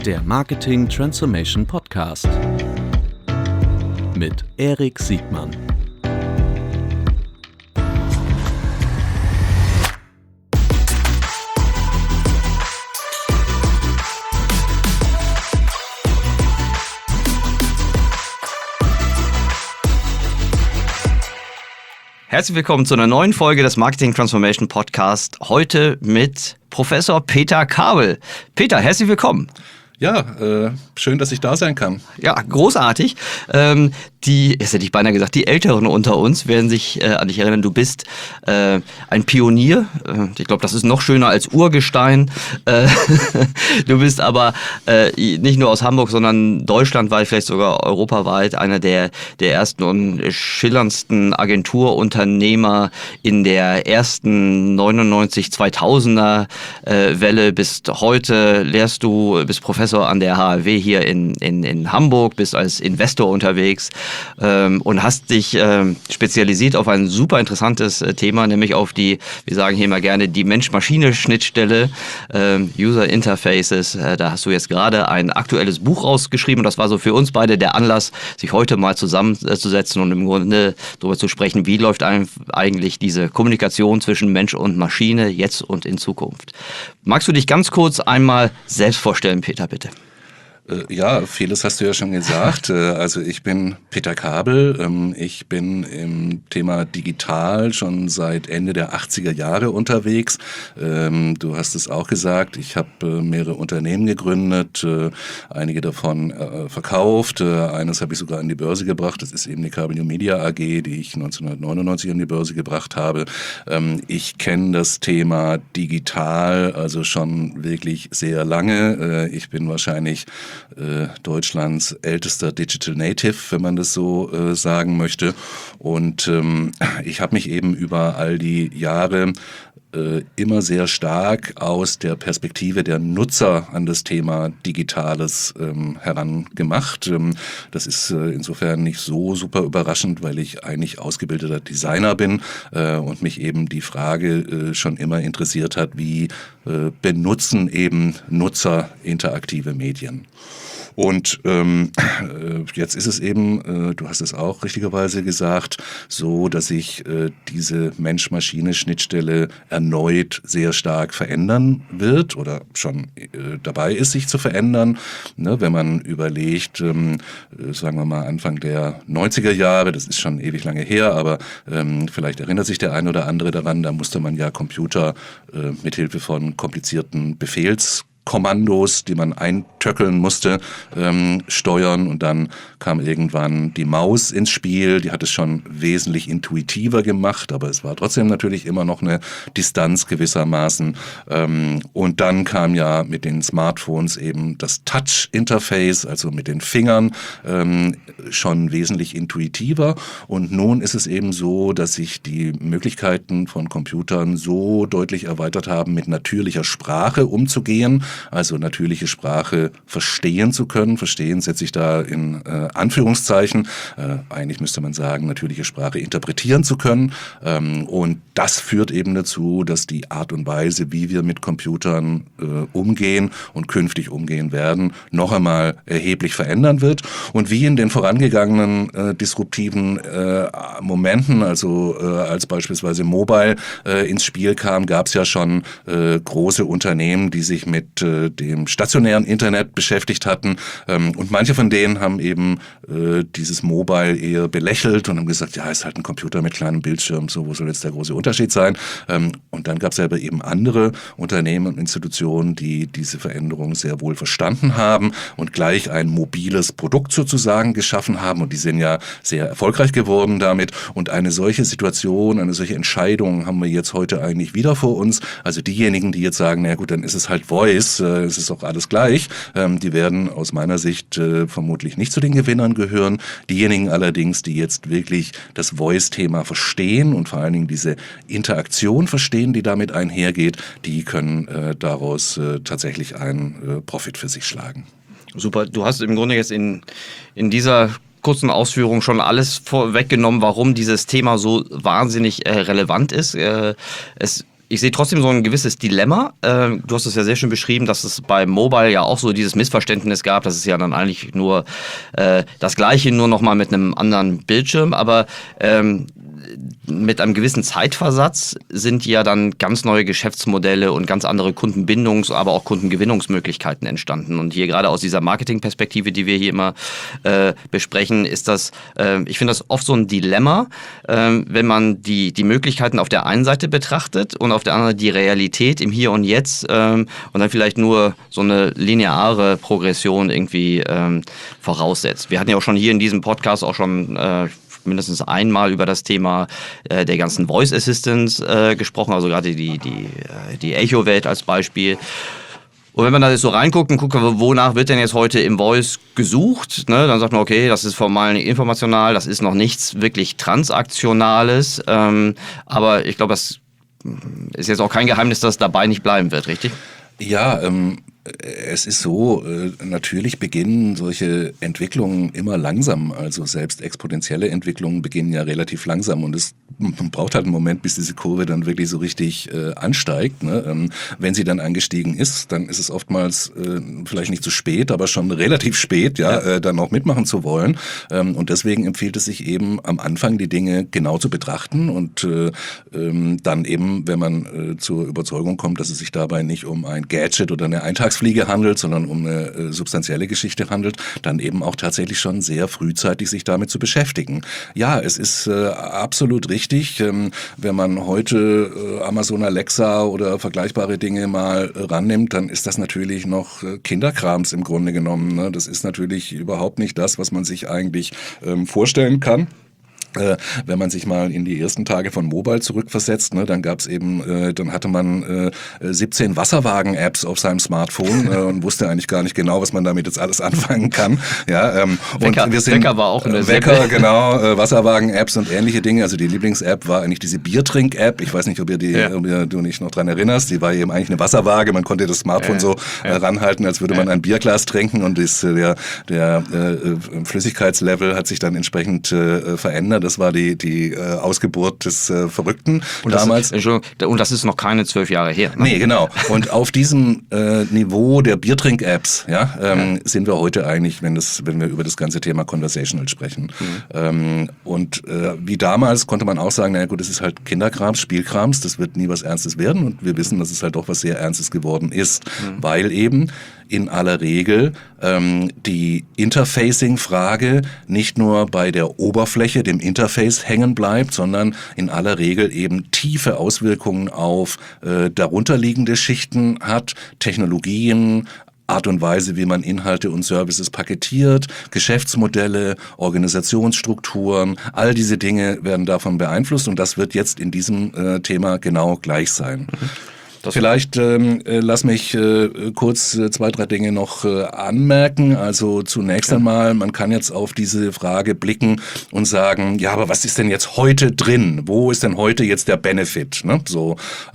Der Marketing Transformation Podcast mit Erik Siegmann. Herzlich willkommen zu einer neuen Folge des Marketing Transformation Podcast. Heute mit Professor Peter Kabel. Peter, herzlich willkommen. Ja, schön, dass ich da sein kann. Ja, großartig. Jetzt hätte ich beinahe gesagt, die Älteren unter uns werden sich an dich erinnern. Du bist ein Pionier. Ich glaube, das ist noch schöner als Urgestein. Du bist aber nicht nur aus Hamburg, sondern deutschlandweit, vielleicht sogar europaweit einer der ersten und schillerndsten Agenturunternehmer in der ersten 99-2000er Welle. Bist heute, bist Professor an der HAW hier in Hamburg, bist als Investor unterwegs und hast dich spezialisiert auf ein super interessantes Thema, nämlich auf die, wir sagen hier mal gerne, die Mensch-Maschine-Schnittstelle, User Interfaces. Da hast du jetzt gerade ein aktuelles Buch rausgeschrieben und das war so für uns beide der Anlass, sich heute mal zusammenzusetzen und im Grunde darüber zu sprechen, wie läuft eigentlich diese Kommunikation zwischen Mensch und Maschine jetzt und in Zukunft. Magst du dich ganz kurz einmal selbst vorstellen, Peter, bitte? Ja, vieles hast du ja schon gesagt. Also ich bin Peter Kabel. Ich bin im Thema digital schon seit Ende der 80er Jahre unterwegs. Du hast es auch gesagt, ich habe mehrere Unternehmen gegründet, einige davon verkauft. Eines habe ich sogar an die Börse gebracht. Das ist eben die Kabel New Media AG, die ich 1999 an die Börse gebracht habe. Ich kenne das Thema digital also schon wirklich sehr lange. Ich bin wahrscheinlich Deutschlands ältester Digital Native, wenn man das so sagen möchte. Und ich habe mich eben über all die Jahre immer sehr stark aus der Perspektive der Nutzer an das Thema Digitales herangemacht. Das ist insofern nicht so super überraschend, weil ich eigentlich ausgebildeter Designer bin und mich eben die Frage schon immer interessiert hat, wie benutzen eben Nutzer interaktive Medien. Und jetzt ist es eben, du hast es auch richtigerweise gesagt, so, dass sich diese Mensch-Maschine-Schnittstelle erneut sehr stark verändern wird oder schon dabei ist, sich zu verändern. Ne, wenn man überlegt, sagen wir mal Anfang der 90er Jahre, das ist schon ewig lange her, aber vielleicht erinnert sich der ein oder andere daran, da musste man ja Computer mithilfe von komplizierten Befehlskommandos, die man eintöckeln musste, steuern, und dann kam irgendwann die Maus ins Spiel, die hat es schon wesentlich intuitiver gemacht, aber es war trotzdem natürlich immer noch eine Distanz gewissermaßen, und dann kam ja mit den Smartphones eben das Touch-Interface, also mit den Fingern, schon wesentlich intuitiver, und nun ist es eben so, dass sich die Möglichkeiten von Computern so deutlich erweitert haben, mit natürlicher Sprache umzugehen, also natürliche Sprache verstehen zu können. Verstehen setze ich da in Anführungszeichen. Eigentlich müsste man sagen, natürliche Sprache interpretieren zu können. Und das führt eben dazu, dass die Art und Weise, wie wir mit Computern umgehen und künftig umgehen werden, noch einmal erheblich verändern wird. Und wie in den vorangegangenen disruptiven Momenten, also als beispielsweise Mobile ins Spiel kam, gab es ja schon große Unternehmen, die sich mit dem stationären Internet beschäftigt hatten, und manche von denen haben eben dieses Mobile eher belächelt und haben gesagt, ja, ist halt ein Computer mit kleinem Bildschirm, so, wo soll jetzt der große Unterschied sein? Und dann gab es aber eben andere Unternehmen und Institutionen, die diese Veränderung sehr wohl verstanden haben und gleich ein mobiles Produkt sozusagen geschaffen haben, und die sind ja sehr erfolgreich geworden damit, und eine solche Situation, eine solche Entscheidung haben wir jetzt heute eigentlich wieder vor uns. Also diejenigen, die jetzt sagen, na gut, dann ist es halt Voice, es ist auch alles gleich, die werden aus meiner Sicht vermutlich nicht zu den Gewinnern gehören. Diejenigen allerdings, die jetzt wirklich das Voice-Thema verstehen und vor allen Dingen diese Interaktion verstehen, die damit einhergeht, die können daraus tatsächlich einen Profit für sich schlagen. Super, du hast im Grunde jetzt in dieser kurzen Ausführung schon alles vorweggenommen, warum dieses Thema so wahnsinnig relevant ist. Es ich sehe trotzdem so ein gewisses Dilemma. Du hast es ja sehr schön beschrieben, dass es bei Mobile ja auch so dieses Missverständnis gab, dass es ja dann eigentlich nur das Gleiche, nur nochmal mit einem anderen Bildschirm. Aber mit einem gewissen Zeitversatz sind ja dann ganz neue Geschäftsmodelle und ganz andere Kundenbindungs-, aber auch Kundengewinnungsmöglichkeiten entstanden. Und hier gerade aus dieser Marketingperspektive, die wir hier immer besprechen, ist das, ich finde das oft so ein Dilemma, wenn man die Möglichkeiten auf der einen Seite betrachtet und auf der anderen die Realität im Hier und Jetzt und dann vielleicht nur so eine lineare Progression irgendwie voraussetzt. Wir hatten ja auch schon hier in diesem Podcast auch schon mindestens einmal über das Thema der ganzen Voice Assistants gesprochen, also gerade die Echo-Welt als Beispiel. Und wenn man da jetzt so reinguckt und guckt, wonach wird denn jetzt heute im Voice gesucht, ne, dann sagt man, okay, das ist formal informational, das ist noch nichts wirklich Transaktionales, aber ich glaube, das ist jetzt auch kein Geheimnis, dass es dabei nicht bleiben wird, richtig? Ja, es ist so, natürlich beginnen solche Entwicklungen immer langsam, also selbst exponentielle Entwicklungen beginnen ja relativ langsam und es braucht halt einen Moment, bis diese Kurve dann wirklich so richtig ansteigt. Ne? Wenn sie dann angestiegen ist, dann ist es oftmals vielleicht nicht zu spät, aber schon relativ spät, dann auch mitmachen zu wollen. Und deswegen empfiehlt es sich eben am Anfang die Dinge genau zu betrachten und dann eben, wenn man zur Überzeugung kommt, dass es sich dabei nicht um ein Gadget oder eine Eintagsfliege handelt, sondern um eine substanzielle Geschichte handelt, dann eben auch tatsächlich schon sehr frühzeitig sich damit zu beschäftigen. Ja, es ist absolut richtig, wenn man heute Amazon Alexa oder vergleichbare Dinge mal rannimmt, dann ist das natürlich noch Kinderkrams im Grunde genommen. Ne? Das ist natürlich überhaupt nicht das, was man sich eigentlich vorstellen kann. Wenn man sich mal in die ersten Tage von Mobile zurückversetzt, ne, dann gab's eben, dann hatte man 17 Wasserwagen-Apps auf seinem Smartphone und wusste eigentlich gar nicht genau, was man damit jetzt alles anfangen kann. Ja, Wecker, und wir sind, Wecker war auch eine Wecker, genau, Wasserwagen-Apps und ähnliche Dinge. Also die Lieblings-App war eigentlich diese Biertrink-App. Ich weiß nicht, ob du dich noch dran erinnerst. Die war eben eigentlich eine Wasserwaage. Man konnte das Smartphone ranhalten, als würde man ein Bierglas trinken und der Flüssigkeitslevel hat sich dann entsprechend verändert. Das war die Ausgeburt des Verrückten und damals. Und das ist noch keine 12 Jahre her. Ne? Nee, genau. Und auf diesem Niveau der Biertrink-Apps sind wir heute eigentlich, wenn wir über das ganze Thema Conversational sprechen. Und wie damals konnte man auch sagen, naja gut, das ist halt Kinderkrams, Spielkrams, das wird nie was Ernstes werden. Und wir wissen, dass es halt doch was sehr Ernstes geworden ist, weil eben in aller Regel die Interfacing-Frage nicht nur bei der Oberfläche, dem Interface hängen bleibt, sondern in aller Regel eben tiefe Auswirkungen auf darunterliegende Schichten hat, Technologien, Art und Weise, wie man Inhalte und Services paketiert, Geschäftsmodelle, Organisationsstrukturen, all diese Dinge werden davon beeinflusst und das wird jetzt in diesem Thema genau gleich sein. Vielleicht lass mich kurz 2, 3 Dinge noch anmerken. Also zunächst einmal, man kann jetzt auf diese Frage blicken und sagen, ja, aber was ist denn jetzt heute drin? Wo ist denn heute jetzt der Benefit? Ne? So,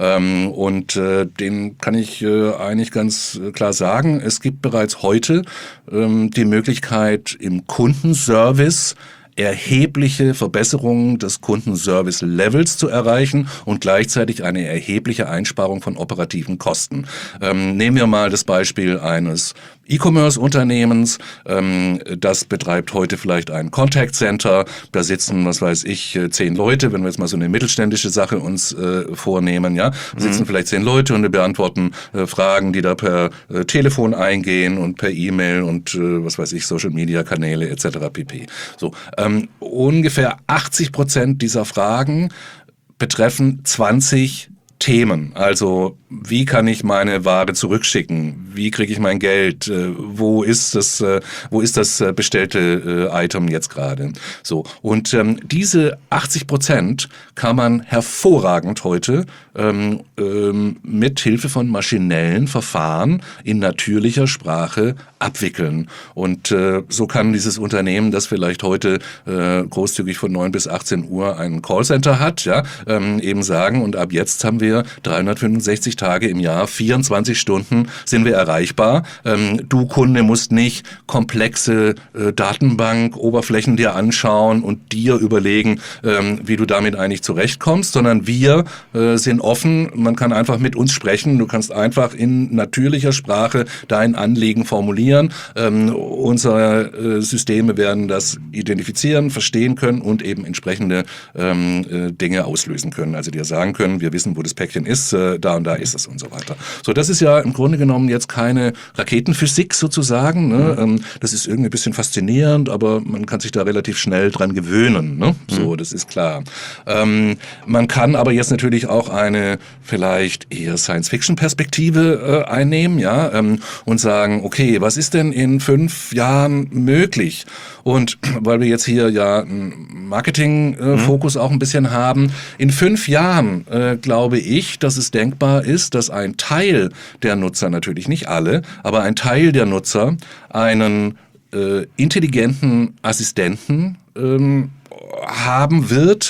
und den kann ich eigentlich ganz klar sagen. Es gibt bereits heute die Möglichkeit im Kundenservice erhebliche Verbesserungen des Kundenservice-Levels zu erreichen und gleichzeitig eine erhebliche Einsparung von operativen Kosten. Nehmen wir mal das Beispiel eines E-Commerce-Unternehmens, das betreibt heute vielleicht ein Contact Center, da sitzen, was weiß ich, 10 Leute, wenn wir jetzt mal so eine mittelständische Sache uns vornehmen, ja, sitzen vielleicht 10 Leute und die beantworten Fragen, die da per Telefon eingehen und per E-Mail und was weiß ich, Social-Media-Kanäle etc. pp. So, ungefähr 80% dieser Fragen betreffen 20 Themen. Also wie kann ich meine Ware zurückschicken? Wie kriege ich mein Geld? Wo ist das bestellte Item jetzt gerade? So, und diese 80% kann man hervorragend heute mit Hilfe von maschinellen Verfahren in natürlicher Sprache abwickeln. Und so kann dieses Unternehmen, das vielleicht heute großzügig von 9 bis 18 Uhr ein Callcenter hat, ja, eben sagen, und ab jetzt haben wir wir 365 Tage im Jahr, 24 Stunden sind wir erreichbar. Du Kunde musst nicht komplexe Datenbank-Oberflächen dir anschauen und dir überlegen, wie du damit eigentlich zurechtkommst, sondern wir sind offen, man kann einfach mit uns sprechen, du kannst einfach in natürlicher Sprache dein Anliegen formulieren. Unsere Systeme werden das identifizieren, verstehen können und eben entsprechende Dinge auslösen können. Also dir sagen können, wir wissen, wo das Päckchen ist, da und da ist es und so weiter. So, das ist ja im Grunde genommen jetzt keine Raketenphysik sozusagen. Ne? Das ist irgendwie ein bisschen faszinierend, aber man kann sich da relativ schnell dran gewöhnen. Ne? So, das ist klar. Man kann aber jetzt natürlich auch eine vielleicht eher Science-Fiction-Perspektive einnehmen, ja, und sagen, okay, was ist denn in 5 Jahren möglich? Und weil wir jetzt hier ja einen Marketing-Fokus auch ein bisschen haben, in 5 Jahren glaube ich, dass es denkbar ist, dass ein Teil der Nutzer, natürlich nicht alle, aber ein Teil der Nutzer einen intelligenten Assistenten haben wird,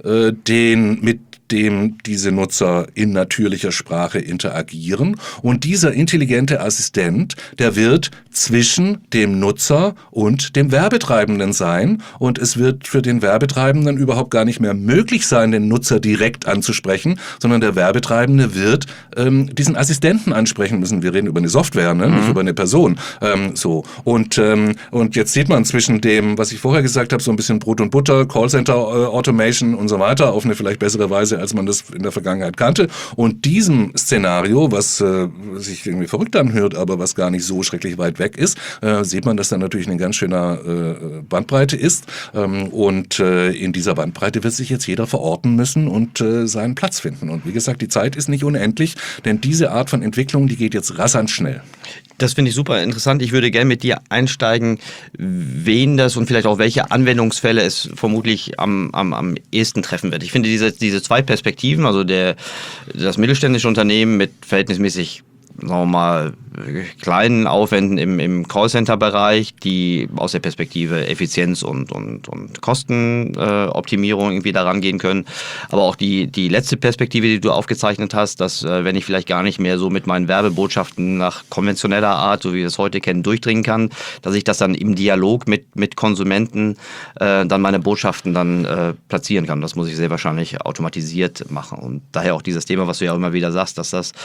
mit dem diese Nutzer in natürlicher Sprache interagieren. Und dieser intelligente Assistent, der wird zwischen dem Nutzer und dem Werbetreibenden sein. Und es wird für den Werbetreibenden überhaupt gar nicht mehr möglich sein, den Nutzer direkt anzusprechen, sondern der Werbetreibende wird diesen Assistenten ansprechen müssen. Wir reden über eine Software, ne? Nicht über eine Person. So. Und jetzt sieht man zwischen dem, was ich vorher gesagt habe, so ein bisschen Brot und Butter, Callcenter Automation und so weiter, auf eine vielleicht bessere Weise, als man das in der Vergangenheit kannte. Und diesem Szenario, was sich irgendwie verrückt anhört, aber was gar nicht so schrecklich weit weg ist, sieht man, dass da natürlich eine ganz schöne Bandbreite ist. Und in dieser Bandbreite wird sich jetzt jeder verorten müssen und seinen Platz finden. Und wie gesagt, die Zeit ist nicht unendlich, denn diese Art von Entwicklung, die geht jetzt rasant schnell. Das finde ich super interessant. Ich würde gerne mit dir einsteigen, wen das und vielleicht auch welche Anwendungsfälle es vermutlich am ehesten treffen wird. Ich finde diese zwei Perspektiven, also das mittelständische Unternehmen mit verhältnismäßig, sagen wir mal, kleinen Aufwänden im Callcenter-Bereich, die aus der Perspektive Effizienz und Kostenoptimierung irgendwie daran gehen können. Aber auch die letzte Perspektive, die du aufgezeichnet hast, dass wenn ich vielleicht gar nicht mehr so mit meinen Werbebotschaften nach konventioneller Art, so wie wir es heute kennen, durchdringen kann, dass ich das dann im Dialog mit Konsumenten dann meine Botschaften dann platzieren kann. Das muss ich sehr wahrscheinlich automatisiert machen. Und daher auch dieses Thema, was du ja immer wieder sagst, dass das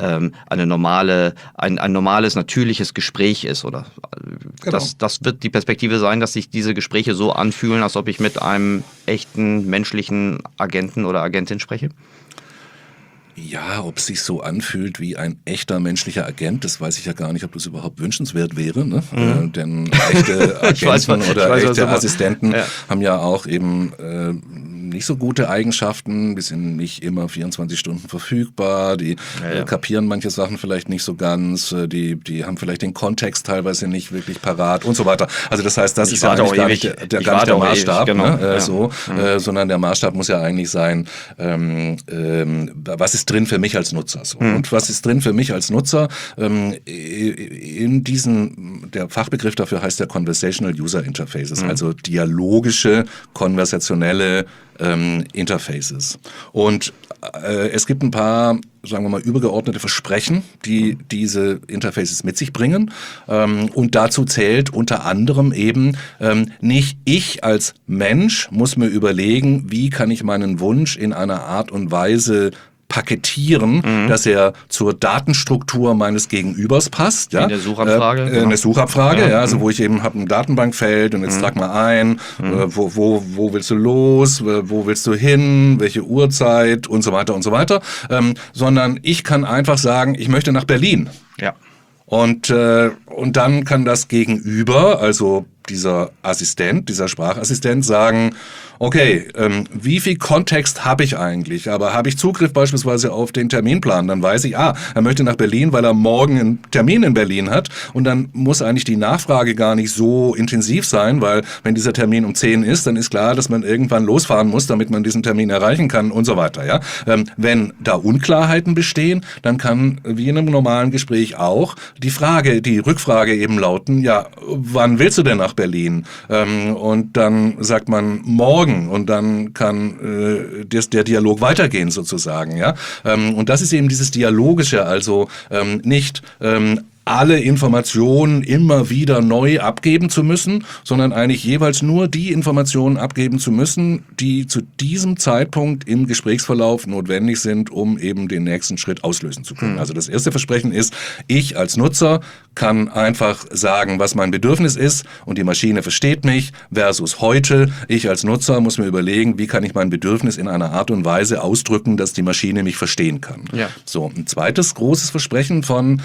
ein normales, natürliches Gespräch ist. Oder genau. Das wird die Perspektive sein, dass sich diese Gespräche so anfühlen, als ob ich mit einem echten menschlichen Agenten oder Agentin spreche? Ja, ob es sich so anfühlt wie ein echter menschlicher Agent, das weiß ich ja gar nicht, ob das überhaupt wünschenswert wäre. Ne? Denn echte Agenten echte Assistenten haben ja auch eben nicht so gute Eigenschaften, die sind nicht immer 24 Stunden verfügbar, die kapieren manche Sachen vielleicht nicht so ganz, die haben vielleicht den Kontext teilweise nicht wirklich parat und so weiter. Also das heißt, das ist ja eigentlich gar nicht der Maßstab, genau. Sondern der Maßstab muss ja eigentlich sein, was ist drin für mich als Nutzer? So. Und was ist drin für mich als Nutzer? Der Fachbegriff dafür heißt ja Conversational User Interfaces, also dialogische, konversationelle Interfaces. Und es gibt ein paar, sagen wir mal, übergeordnete Versprechen, die diese Interfaces mit sich bringen. Und dazu zählt unter anderem eben, nicht ich als Mensch muss mir überlegen, wie kann ich meinen Wunsch in einer Art und Weise paketieren, dass er zur Datenstruktur meines Gegenübers passt. Ja? Eine Suchabfrage. Eine Suchabfrage, also wo ich eben habe ein Datenbankfeld und jetzt trag mal ein, wo willst du los, wo willst du hin, welche Uhrzeit und so weiter und so weiter. Sondern ich kann einfach sagen, ich möchte nach Berlin. Ja. Und dann kann das Gegenüber, also dieser Assistent, dieser Sprachassistent sagen, okay, wie viel Kontext habe ich eigentlich? Aber habe ich Zugriff beispielsweise auf den Terminplan? Dann weiß ich, er möchte nach Berlin, weil er morgen einen Termin in Berlin hat. Und dann muss eigentlich die Nachfrage gar nicht so intensiv sein, weil wenn dieser Termin um 10 ist, dann ist klar, dass man irgendwann losfahren muss, damit man diesen Termin erreichen kann und so weiter. Ja? Wenn da Unklarheiten bestehen, dann kann, wie in einem normalen Gespräch auch, die Rückfrage eben lauten, ja, wann willst du denn nach Berlin. Und dann sagt man morgen und dann kann der Dialog weitergehen sozusagen. Ja? Und das ist eben dieses Dialogische, also nicht alle Informationen immer wieder neu abgeben zu müssen, sondern eigentlich jeweils nur die Informationen abgeben zu müssen, die zu diesem Zeitpunkt im Gesprächsverlauf notwendig sind, um eben den nächsten Schritt auslösen zu können. Also das erste Versprechen ist, ich als Nutzer kann einfach sagen, was mein Bedürfnis ist und die Maschine versteht mich, versus heute, ich als Nutzer muss mir überlegen, wie kann ich mein Bedürfnis in einer Art und Weise ausdrücken, dass die Maschine mich verstehen kann. Ja. So, ein zweites großes Versprechen von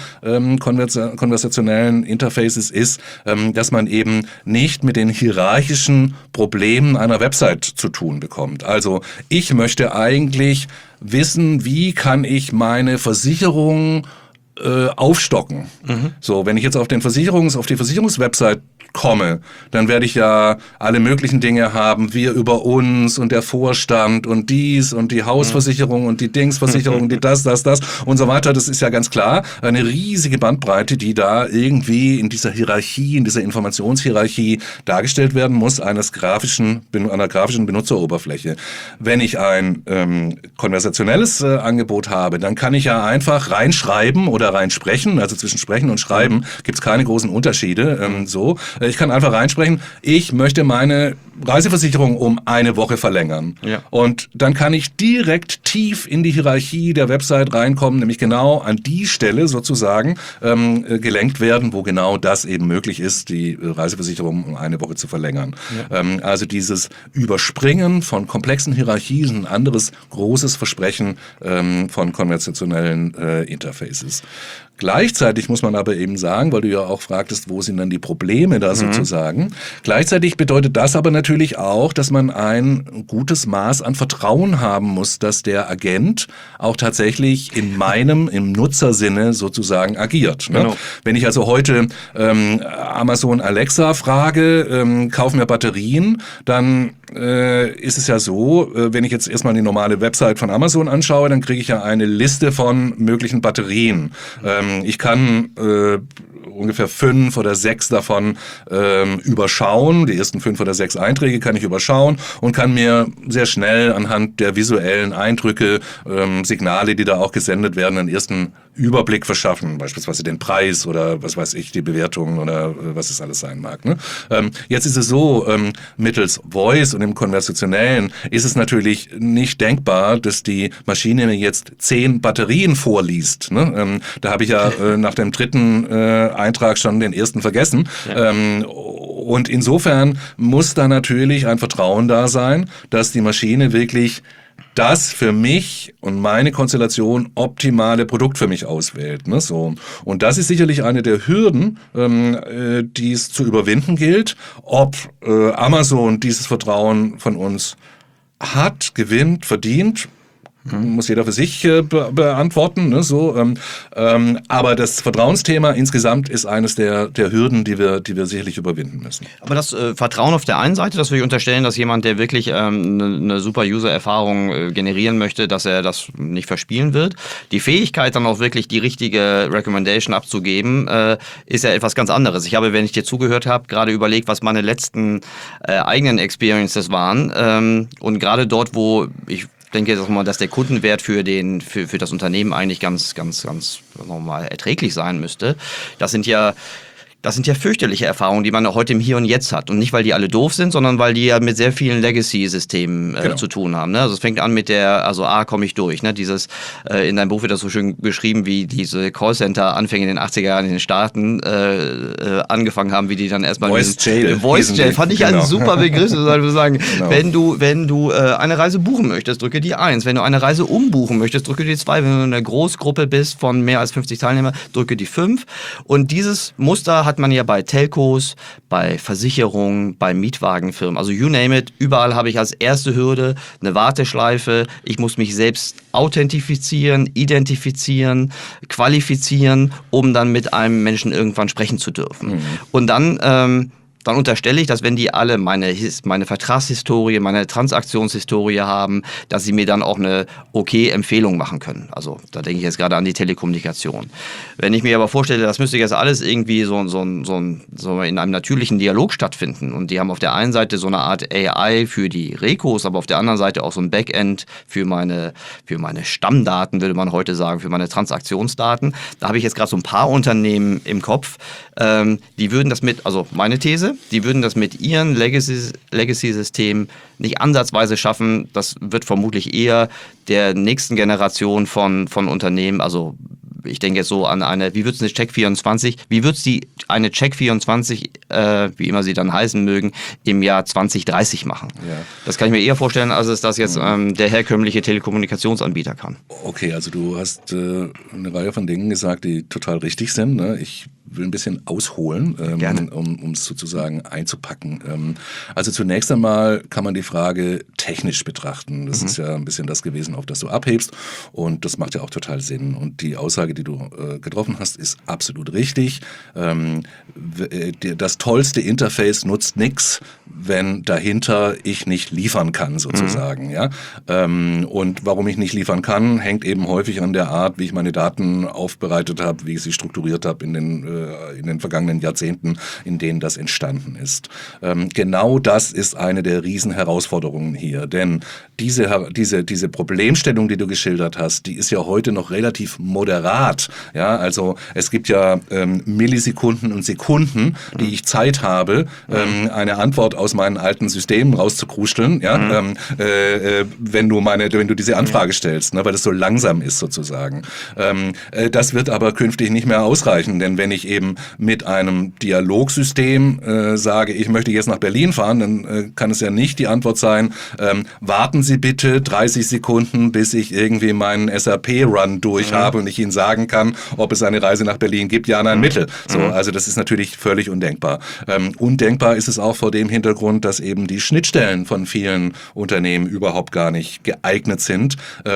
konversationellen Interfaces ist, dass man eben nicht mit den hierarchischen Problemen einer Website zu tun bekommt. Also ich möchte eigentlich wissen, wie kann ich meine Versicherung aufstocken. So, wenn ich jetzt auf die Versicherungswebsite komme, dann werde ich ja alle möglichen Dinge haben, wir über uns und der Vorstand und dies und die Hausversicherung und die Dingsversicherung, die das und so weiter. Das ist ja ganz klar eine riesige Bandbreite, die da irgendwie in dieser Hierarchie, in dieser Informationshierarchie dargestellt werden muss, einer grafischen Benutzeroberfläche. Wenn ich ein konversationelles Angebot habe, dann kann ich ja einfach reinschreiben oder reinsprechen, also zwischen Sprechen und Schreiben gibt es keine großen Unterschiede. Ich kann einfach reinsprechen, ich möchte meine Reiseversicherung um eine Woche verlängern. Ja. Und dann kann ich direkt tief in die Hierarchie der Website reinkommen, nämlich genau an die Stelle sozusagen gelenkt werden, wo genau das eben möglich ist, die Reiseversicherung um eine Woche zu verlängern. Ja. Also dieses Überspringen von komplexen Hierarchien, ein anderes großes Versprechen von konversationellen Interfaces. Gleichzeitig muss man aber eben sagen, weil du ja auch fragtest, wo sind dann die Probleme da sozusagen. Gleichzeitig bedeutet das aber natürlich auch, dass man ein gutes Maß an Vertrauen haben muss, dass der Agent auch tatsächlich im Nutzersinne sozusagen agiert. Ne? Genau. Wenn ich also heute Amazon Alexa frage, kauf mir Batterien, dann ist es ja so, wenn ich jetzt erstmal die normale Website von Amazon anschaue, dann kriege ich ja eine Liste von möglichen Batterien. Ich kann ungefähr 5 oder 6 davon überschauen. Die ersten 5 oder 6 Einträge kann ich überschauen und kann mir sehr schnell anhand der visuellen Eindrücke, Signale, die da auch gesendet werden, einen ersten Überblick verschaffen, beispielsweise den Preis oder was weiß ich, die Bewertung oder was es alles sein mag. Ne? Jetzt ist es so, mittels Voice und im Konversationellen ist es natürlich nicht denkbar, dass die Maschine mir jetzt 10 Batterien vorliest. Ne? Da habe ich ja nach dem dritten Eintrag schon den ersten vergessen. Ja. Und insofern muss da natürlich ein Vertrauen da sein, dass die Maschine wirklich das für mich und meine Konstellation optimale Produkt für mich auswählt. Ne? So. Und das ist sicherlich eine der Hürden, die es zu überwinden gilt, ob Amazon dieses Vertrauen von uns hat, gewinnt, verdient. Muss jeder für sich beantworten. Ne? So, aber das Vertrauensthema insgesamt ist eines der Hürden, die wir sicherlich überwinden müssen. Aber das Vertrauen auf der einen Seite, das würde ich unterstellen, dass jemand, der wirklich eine super User-Erfahrung generieren möchte, dass er das nicht verspielen wird. Die Fähigkeit, dann auch wirklich die richtige Recommendation abzugeben, ist ja etwas ganz anderes. Ich habe, wenn ich dir zugehört habe, gerade überlegt, was meine letzten eigenen Experiences waren. Und gerade dort, wo ich denke jetzt auch mal, dass der Kundenwert für das Unternehmen eigentlich ganz normal erträglich sein müsste. Das sind ja fürchterliche Erfahrungen, die man auch heute im Hier und Jetzt hat. Und nicht, weil die alle doof sind, sondern weil die ja mit sehr vielen Legacy-Systemen zu tun haben. Ne? Also es fängt an mit komme ich durch. Ne? Dieses, in deinem Buch wird das so schön beschrieben, wie diese Callcenter-Anfänge in den 80er Jahren in den Staaten angefangen haben, wie die dann erstmal Voice Jail fand ich einen super Begriff. Also sagen, genau. Wenn du eine Reise buchen möchtest, drücke die 1. Wenn du eine Reise umbuchen möchtest, drücke die 2. Wenn du in einer Großgruppe bist von mehr als 50 Teilnehmern, drücke die 5. Und dieses Muster hat man ja bei Telcos, bei Versicherungen, bei Mietwagenfirmen, also you name it, überall habe ich als erste Hürde eine Warteschleife, ich muss mich selbst authentifizieren, identifizieren, qualifizieren, um dann mit einem Menschen irgendwann sprechen zu dürfen. Und dann dann unterstelle ich, dass wenn die alle meine Vertragshistorie, meine Transaktionshistorie haben, dass sie mir dann auch eine Empfehlung machen können. Also da denke ich jetzt gerade an die Telekommunikation. Wenn ich mir aber vorstelle, das müsste jetzt alles irgendwie so in einem natürlichen Dialog stattfinden und die haben auf der einen Seite so eine Art AI für die Rekos, aber auf der anderen Seite auch so ein Backend für meine Stammdaten, würde man heute sagen, für meine Transaktionsdaten. Da habe ich jetzt gerade so ein paar Unternehmen im Kopf, die würden das also meine These, die würden das mit ihren Legacy-Systemen nicht ansatzweise schaffen. Das wird vermutlich eher der nächsten Generation von Unternehmen, also ich denke jetzt so an wie wird es eine Check24, wie wird es eine Check24, wie immer sie dann heißen mögen, im Jahr 2030 machen? Ja. Das kann ich mir eher vorstellen, als es das jetzt der herkömmliche Telekommunikationsanbieter kann. Okay, also du hast eine Reihe von Dingen gesagt, die total richtig sind. Ne? Ich will ein bisschen ausholen, um es sozusagen einzupacken. Also zunächst einmal kann man die Frage technisch betrachten. Das ist ja ein bisschen das gewesen, auf das du abhebst und das macht ja auch total Sinn. Und die Aussage, die du getroffen hast, ist absolut richtig. Das tollste Interface nutzt nichts, wenn dahinter ich nicht liefern kann, sozusagen. Ja? Und warum ich nicht liefern kann, hängt eben häufig an der Art, wie ich meine Daten aufbereitet habe, wie ich sie strukturiert habe in den vergangenen Jahrzehnten, in denen das entstanden ist. Genau das ist eine der Riesenherausforderungen hier, denn diese Problemstellung, die du geschildert hast, die ist ja heute noch relativ moderat. Ja, also es gibt ja Millisekunden und Sekunden, die ich Zeit habe, eine Antwort aus meinen alten Systemen rauszukruscheln, ja, wenn du diese Anfrage stellst, ne, weil es so langsam ist sozusagen. Das wird aber künftig nicht mehr ausreichen, denn wenn ich eben mit einem Dialogsystem sage, ich möchte jetzt nach Berlin fahren, dann kann es ja nicht die Antwort sein, warten Sie bitte 30 Sekunden, bis ich irgendwie meinen SAP-Run durch habe und ich Ihnen sagen kann, ob es eine Reise nach Berlin gibt, ja, nein, Mittel. So, also das ist natürlich völlig undenkbar. Undenkbar ist es auch vor dem Hintergrund, dass eben die Schnittstellen von vielen Unternehmen überhaupt gar nicht geeignet sind,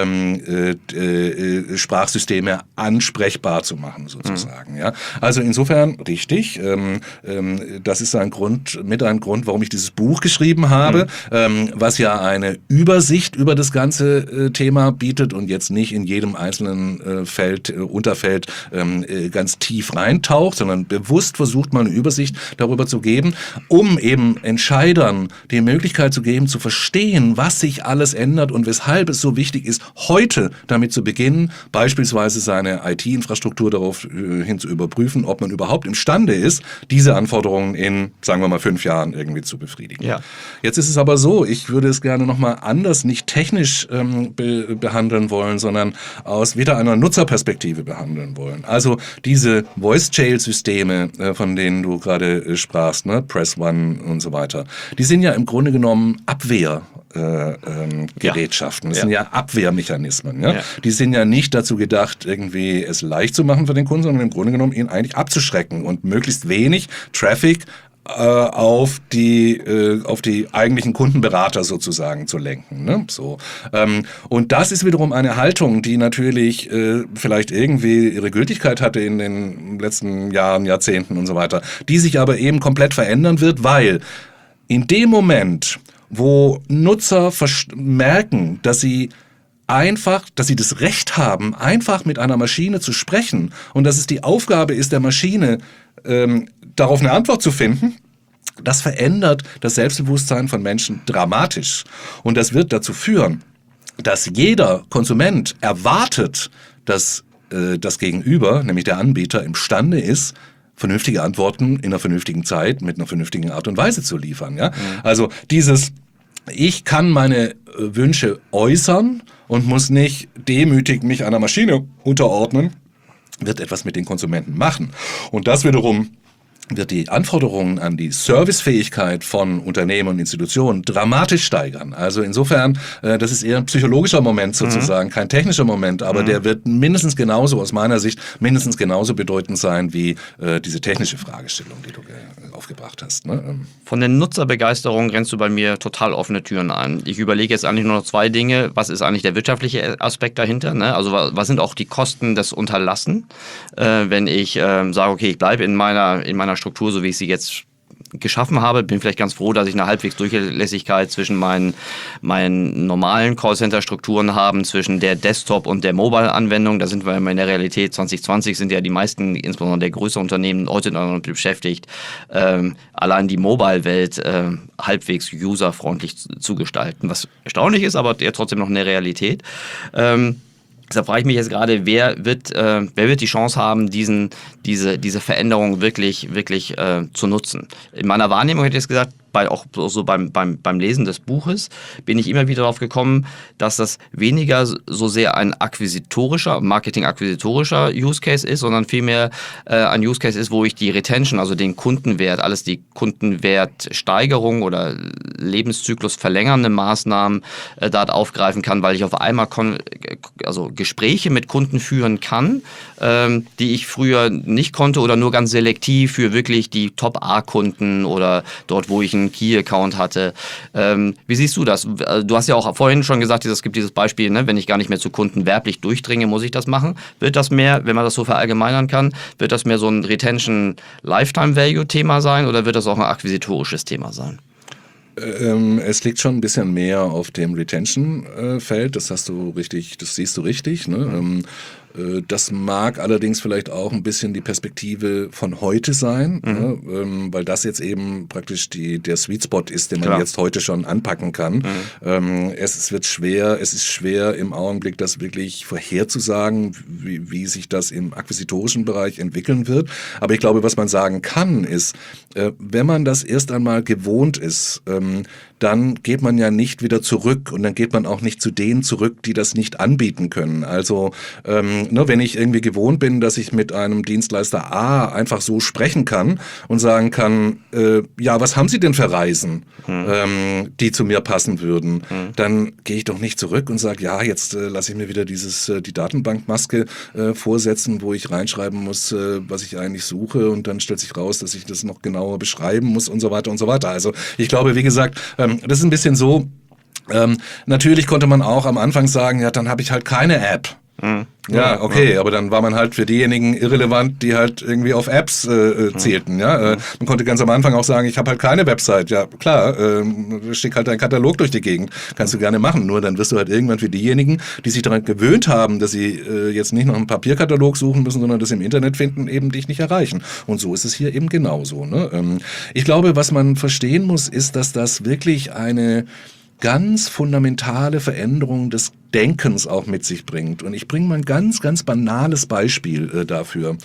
Sprachsysteme ansprechbar zu machen, sozusagen. Ja? Also insofern richtig, das ist ein Grund, warum ich dieses Buch geschrieben habe, was ja eine Übersicht über das ganze Thema bietet und jetzt nicht in jedem einzelnen Unterfeld ganz tief reintaucht, sondern bewusst versucht, mal eine Übersicht darüber zu geben, um eben Entscheidern die Möglichkeit zu geben, zu verstehen, was sich alles ändert und weshalb es so wichtig ist, heute damit zu beginnen, beispielsweise seine IT-Infrastruktur darauf hin zu überprüfen, ob man überhaupt imstande ist, diese Anforderungen in, sagen wir mal, 5 Jahren irgendwie zu befriedigen. Ja. Jetzt ist es aber so, ich würde es gerne nochmal anders, nicht technisch behandeln wollen, sondern aus wieder einer Nutzerperspektive behandeln wollen. Also diese Voice-Jail-Systeme, von denen du gerade sprachst, ne, Press One und so weiter, die sind ja im Grunde genommen Gerätschaften. Das sind ja Abwehrmechanismen. Ja? Die sind ja nicht dazu gedacht, irgendwie es leicht zu machen für den Kunden, sondern im Grunde genommen ihn eigentlich abzuschrecken und möglichst wenig Traffic auf die eigentlichen Kundenberater sozusagen zu lenken. Ne? So. Und das ist wiederum eine Haltung, die natürlich vielleicht irgendwie ihre Gültigkeit hatte in den letzten Jahren, Jahrzehnten und so weiter, die sich aber eben komplett verändern wird, weil in dem Moment, wo Nutzer merken, dass sie das Recht haben, einfach mit einer Maschine zu sprechen und dass es die Aufgabe ist, der Maschine darauf eine Antwort zu finden, das verändert das Selbstbewusstsein von Menschen dramatisch. Und das wird dazu führen, dass jeder Konsument erwartet, dass das Gegenüber, nämlich der Anbieter, imstande ist, vernünftige Antworten in einer vernünftigen Zeit mit einer vernünftigen Art und Weise zu liefern. Ja? Also ich kann meine Wünsche äußern und muss nicht demütig mich einer Maschine unterordnen, wird etwas mit den Konsumenten machen. Und das wiederum wird die Anforderungen an die Servicefähigkeit von Unternehmen und Institutionen dramatisch steigern. Also insofern, das ist eher ein psychologischer Moment sozusagen, kein technischer Moment, aber der wird mindestens genauso, aus meiner Sicht, mindestens genauso bedeutend sein wie diese technische Fragestellung, die du aufgebracht hast. Ne? Von der Nutzerbegeisterung rennst du bei mir total offene Türen ein. Ich überlege jetzt eigentlich nur noch 2 Dinge. Was ist eigentlich der wirtschaftliche Aspekt dahinter? Ne? Also was sind auch die Kosten des Unterlassen, wenn ich sage, okay, ich bleibe in meiner Struktur, so wie ich sie jetzt geschaffen habe. Bin vielleicht ganz froh, dass ich eine halbwegs Durchlässigkeit zwischen meinen normalen Callcenter-Strukturen habe, zwischen der Desktop- und der Mobile-Anwendung. Da sind wir in der Realität 2020 sind ja die meisten, insbesondere der größeren Unternehmen, heute noch beschäftigt, allein die Mobile-Welt halbwegs userfreundlich zu gestalten. Was erstaunlich ist, aber ja trotzdem noch eine Realität. Deshalb frage ich mich jetzt gerade, wer wird die Chance haben, diese Veränderung wirklich zu nutzen? In meiner Wahrnehmung hätte ich jetzt gesagt, auch so beim Lesen des Buches bin ich immer wieder darauf gekommen, dass das weniger so sehr ein Marketing-akquisitorischer Use Case ist, sondern vielmehr ein Use Case ist, wo ich die Retention, also den Kundenwert, alles die Kundenwertsteigerung oder Lebenszyklus verlängernde Maßnahmen dort aufgreifen kann, weil ich auf einmal Gespräche mit Kunden führen kann, die ich früher nicht konnte oder nur ganz selektiv für wirklich die Top-A-Kunden oder dort, wo ich einen Key-Account hatte. Wie siehst du das? Du hast ja auch vorhin schon gesagt, es gibt dieses Beispiel, ne, wenn ich gar nicht mehr zu Kunden werblich durchdringe, muss ich das machen. Wird das mehr, wenn man das so verallgemeinern kann, wird das mehr so ein Retention-Lifetime-Value-Thema sein oder wird das auch ein akquisitorisches Thema sein? Es liegt schon ein bisschen mehr auf dem Retention-Feld, das siehst du richtig. Ne? Das mag allerdings vielleicht auch ein bisschen die Perspektive von heute sein, ne? Weil das jetzt eben praktisch der Sweet Spot ist, den man jetzt heute schon anpacken kann. Es ist schwer im Augenblick, das wirklich vorherzusagen, wie sich das im akquisitorischen Bereich entwickeln wird. Aber ich glaube, was man sagen kann, ist, wenn man das erst einmal gewohnt ist, dann geht man ja nicht wieder zurück und dann geht man auch nicht zu denen zurück, die das nicht anbieten können. Also wenn ich irgendwie gewohnt bin, dass ich mit einem Dienstleister A einfach so sprechen kann und sagen kann, was haben Sie denn für Reisen, die zu mir passen würden, dann gehe ich doch nicht zurück und sage, jetzt lasse ich mir wieder die Datenbankmaske vorsetzen, wo ich reinschreiben muss, was ich eigentlich suche und dann stellt sich raus, dass ich das noch genauer beschreiben muss und so weiter und so weiter. Also ich glaube, wie gesagt, das ist ein bisschen so, natürlich konnte man auch am Anfang sagen, dann habe ich halt keine App. Ja, okay, aber dann war man halt für diejenigen irrelevant, die halt irgendwie auf Apps zählten. Ja? Man konnte ganz am Anfang auch sagen, ich habe halt keine Website. Ja, klar, schick halt deinen Katalog durch die Gegend. Kannst du gerne machen. Nur dann wirst du halt irgendwann für diejenigen, die sich daran gewöhnt haben, dass sie jetzt nicht noch einen Papierkatalog suchen müssen, sondern das im Internet finden, eben dich nicht erreichen. Und so ist es hier eben genauso. Ne? Ich glaube, was man verstehen muss, ist, dass das wirklich eine ganz fundamentale Veränderung des Denkens auch mit sich bringt. Und ich bringe mal ein ganz, ganz banales Beispiel dafür.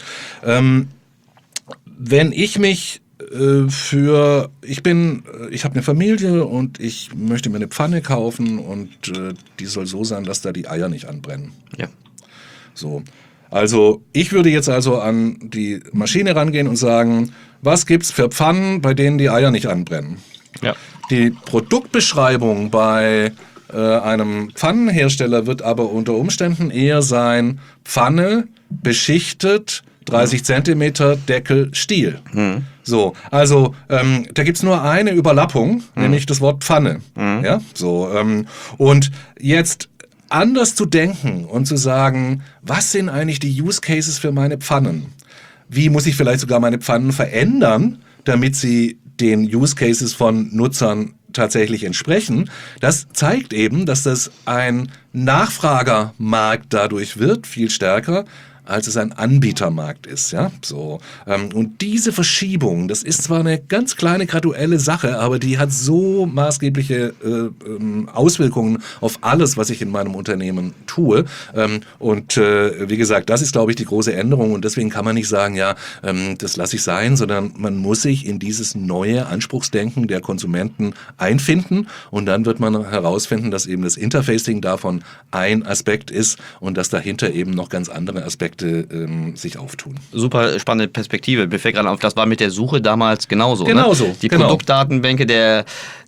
Wenn ich mich ich habe eine Familie und ich möchte mir eine Pfanne kaufen und die soll so sein, dass da die Eier nicht anbrennen. Ja. So. Also ich würde jetzt also an die Maschine rangehen und sagen, was gibt's für Pfannen, bei denen die Eier nicht anbrennen? Ja. Die Produktbeschreibung bei einem Pfannenhersteller wird aber unter Umständen eher sein, Pfanne, beschichtet, 30 Zentimeter, Deckel, Stiel. So, also da gibt's nur eine Überlappung, nämlich das Wort Pfanne. Ja, so, und jetzt anders zu denken und zu sagen, was sind eigentlich die Use Cases für meine Pfannen? Wie muss ich vielleicht sogar meine Pfannen verändern, damit sie den Use Cases von Nutzern tatsächlich entsprechen? Das zeigt eben, dass das ein Nachfragermarkt dadurch wird, viel stärker, als es ein Anbietermarkt ist, ja, so. Und diese Verschiebung, das ist zwar eine ganz kleine graduelle Sache, aber die hat so maßgebliche Auswirkungen auf alles, was ich in meinem Unternehmen tue. Wie gesagt, das ist, glaube ich, die große Änderung und deswegen kann man nicht sagen, das lasse ich sein, sondern man muss sich in dieses neue Anspruchsdenken der Konsumenten einfinden und dann wird man herausfinden, dass eben das Interfacing davon ein Aspekt ist und dass dahinter eben noch ganz andere Aspekte sich auftun. Super spannende Perspektive. Mir fällt gerade auf, das war mit der Suche damals genauso. Genauso. Ne? Die Produktdatenbänke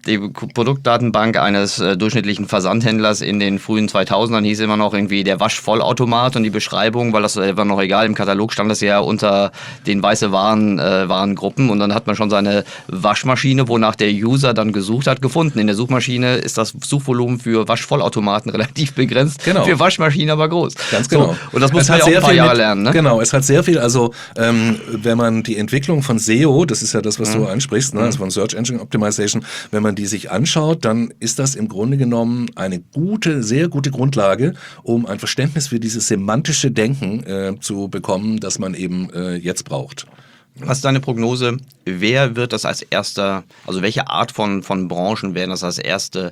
die Produktdatenbank eines durchschnittlichen Versandhändlers in den frühen 2000ern hieß immer noch irgendwie der Waschvollautomat und die Beschreibung, weil das war noch egal, im Katalog stand das ja unter den weiße Warengruppen und dann hat man schon seine Waschmaschine, wonach der User dann gesucht hat, gefunden. In der Suchmaschine ist das Suchvolumen für Waschvollautomaten relativ begrenzt, für Waschmaschinen aber groß. Ganz genau. So, und das muss man ja auch ein paar Jahre lernen. Ne? Genau, es hat sehr viel, also wenn man die Entwicklung von SEO, das ist ja das, was du ansprichst, ne, also von Search Engine Optimization, wenn man die sich anschaut, dann ist das im Grunde genommen eine gute, sehr gute Grundlage, um ein Verständnis für dieses semantische Denken zu bekommen, das man eben jetzt braucht. Was ist deine Prognose? Wer wird das als erster, also welche Art von Branchen werden das als erste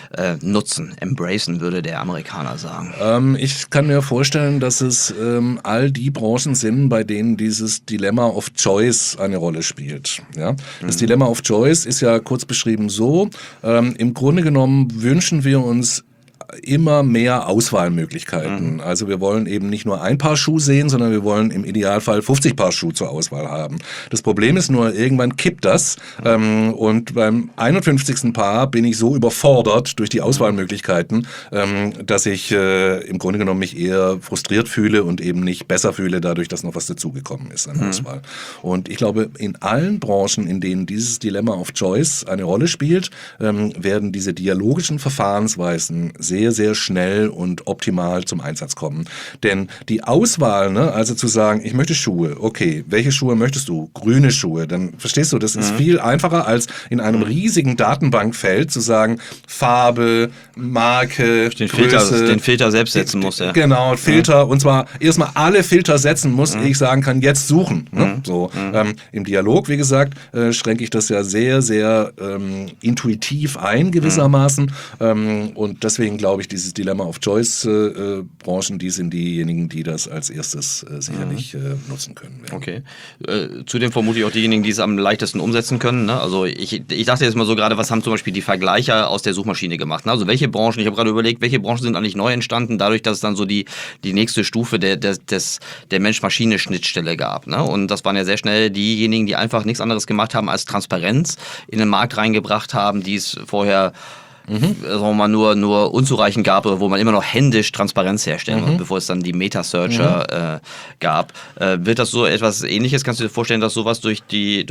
nutzen, embracen, würde der Amerikaner sagen? Ich kann mir vorstellen, dass es all die Branchen sind, bei denen dieses Dilemma of Choice eine Rolle spielt. Ja? Das Dilemma of Choice ist ja kurz beschrieben so, im Grunde genommen wünschen wir uns immer mehr Auswahlmöglichkeiten. Also wir wollen eben nicht nur ein Paar Schuh sehen, sondern wir wollen im Idealfall 50 Paar Schuh zur Auswahl haben. Das Problem ist nur, irgendwann kippt das und beim 51. Paar bin ich so überfordert durch die Auswahlmöglichkeiten, dass ich im Grunde genommen mich eher frustriert fühle und eben nicht besser fühle, dadurch, dass noch was dazugekommen ist an Auswahl. Und ich glaube, in allen Branchen, in denen dieses Dilemma of Choice eine Rolle spielt, werden diese dialogischen Verfahrensweisen sehr, sehr schnell und optimal zum Einsatz kommen. Denn die Auswahl, ne, also zu sagen, ich möchte Schuhe, okay, welche Schuhe möchtest du? Grüne Schuhe, dann verstehst du, das ist viel einfacher als in einem riesigen Datenbankfeld zu sagen, Farbe, Marke, Größe. Den Filter selbst setzen muss, ja. Genau, Filter, und zwar erstmal alle Filter setzen muss, ehe ich sagen kann, jetzt suchen. Ne? So, im Dialog, wie gesagt, schränke ich das ja sehr, sehr intuitiv ein gewissermaßen und deswegen glaube ich, dieses Dilemma of Choice Branchen, die sind diejenigen, die das als erstes sicherlich nutzen können. Ja. Okay. Zudem vermute ich auch diejenigen, die es am leichtesten umsetzen können. Ne? Also ich dachte jetzt mal so gerade, was haben zum Beispiel die Vergleicher aus der Suchmaschine gemacht? Ne? Also welche Branchen, ich habe gerade überlegt, welche Branchen sind eigentlich neu entstanden, dadurch, dass es dann so die nächste Stufe der Mensch-Maschine-Schnittstelle gab. Ne? Und das waren ja sehr schnell diejenigen, die einfach nichts anderes gemacht haben als Transparenz in den Markt reingebracht haben, die es vorher sagen wir mal, nur unzureichend gab, oder wo man immer noch händisch Transparenz herstellen muss, bevor es dann die Meta-Searcher gab. Wird das so etwas Ähnliches? Kannst du dir vorstellen, dass sowas durch den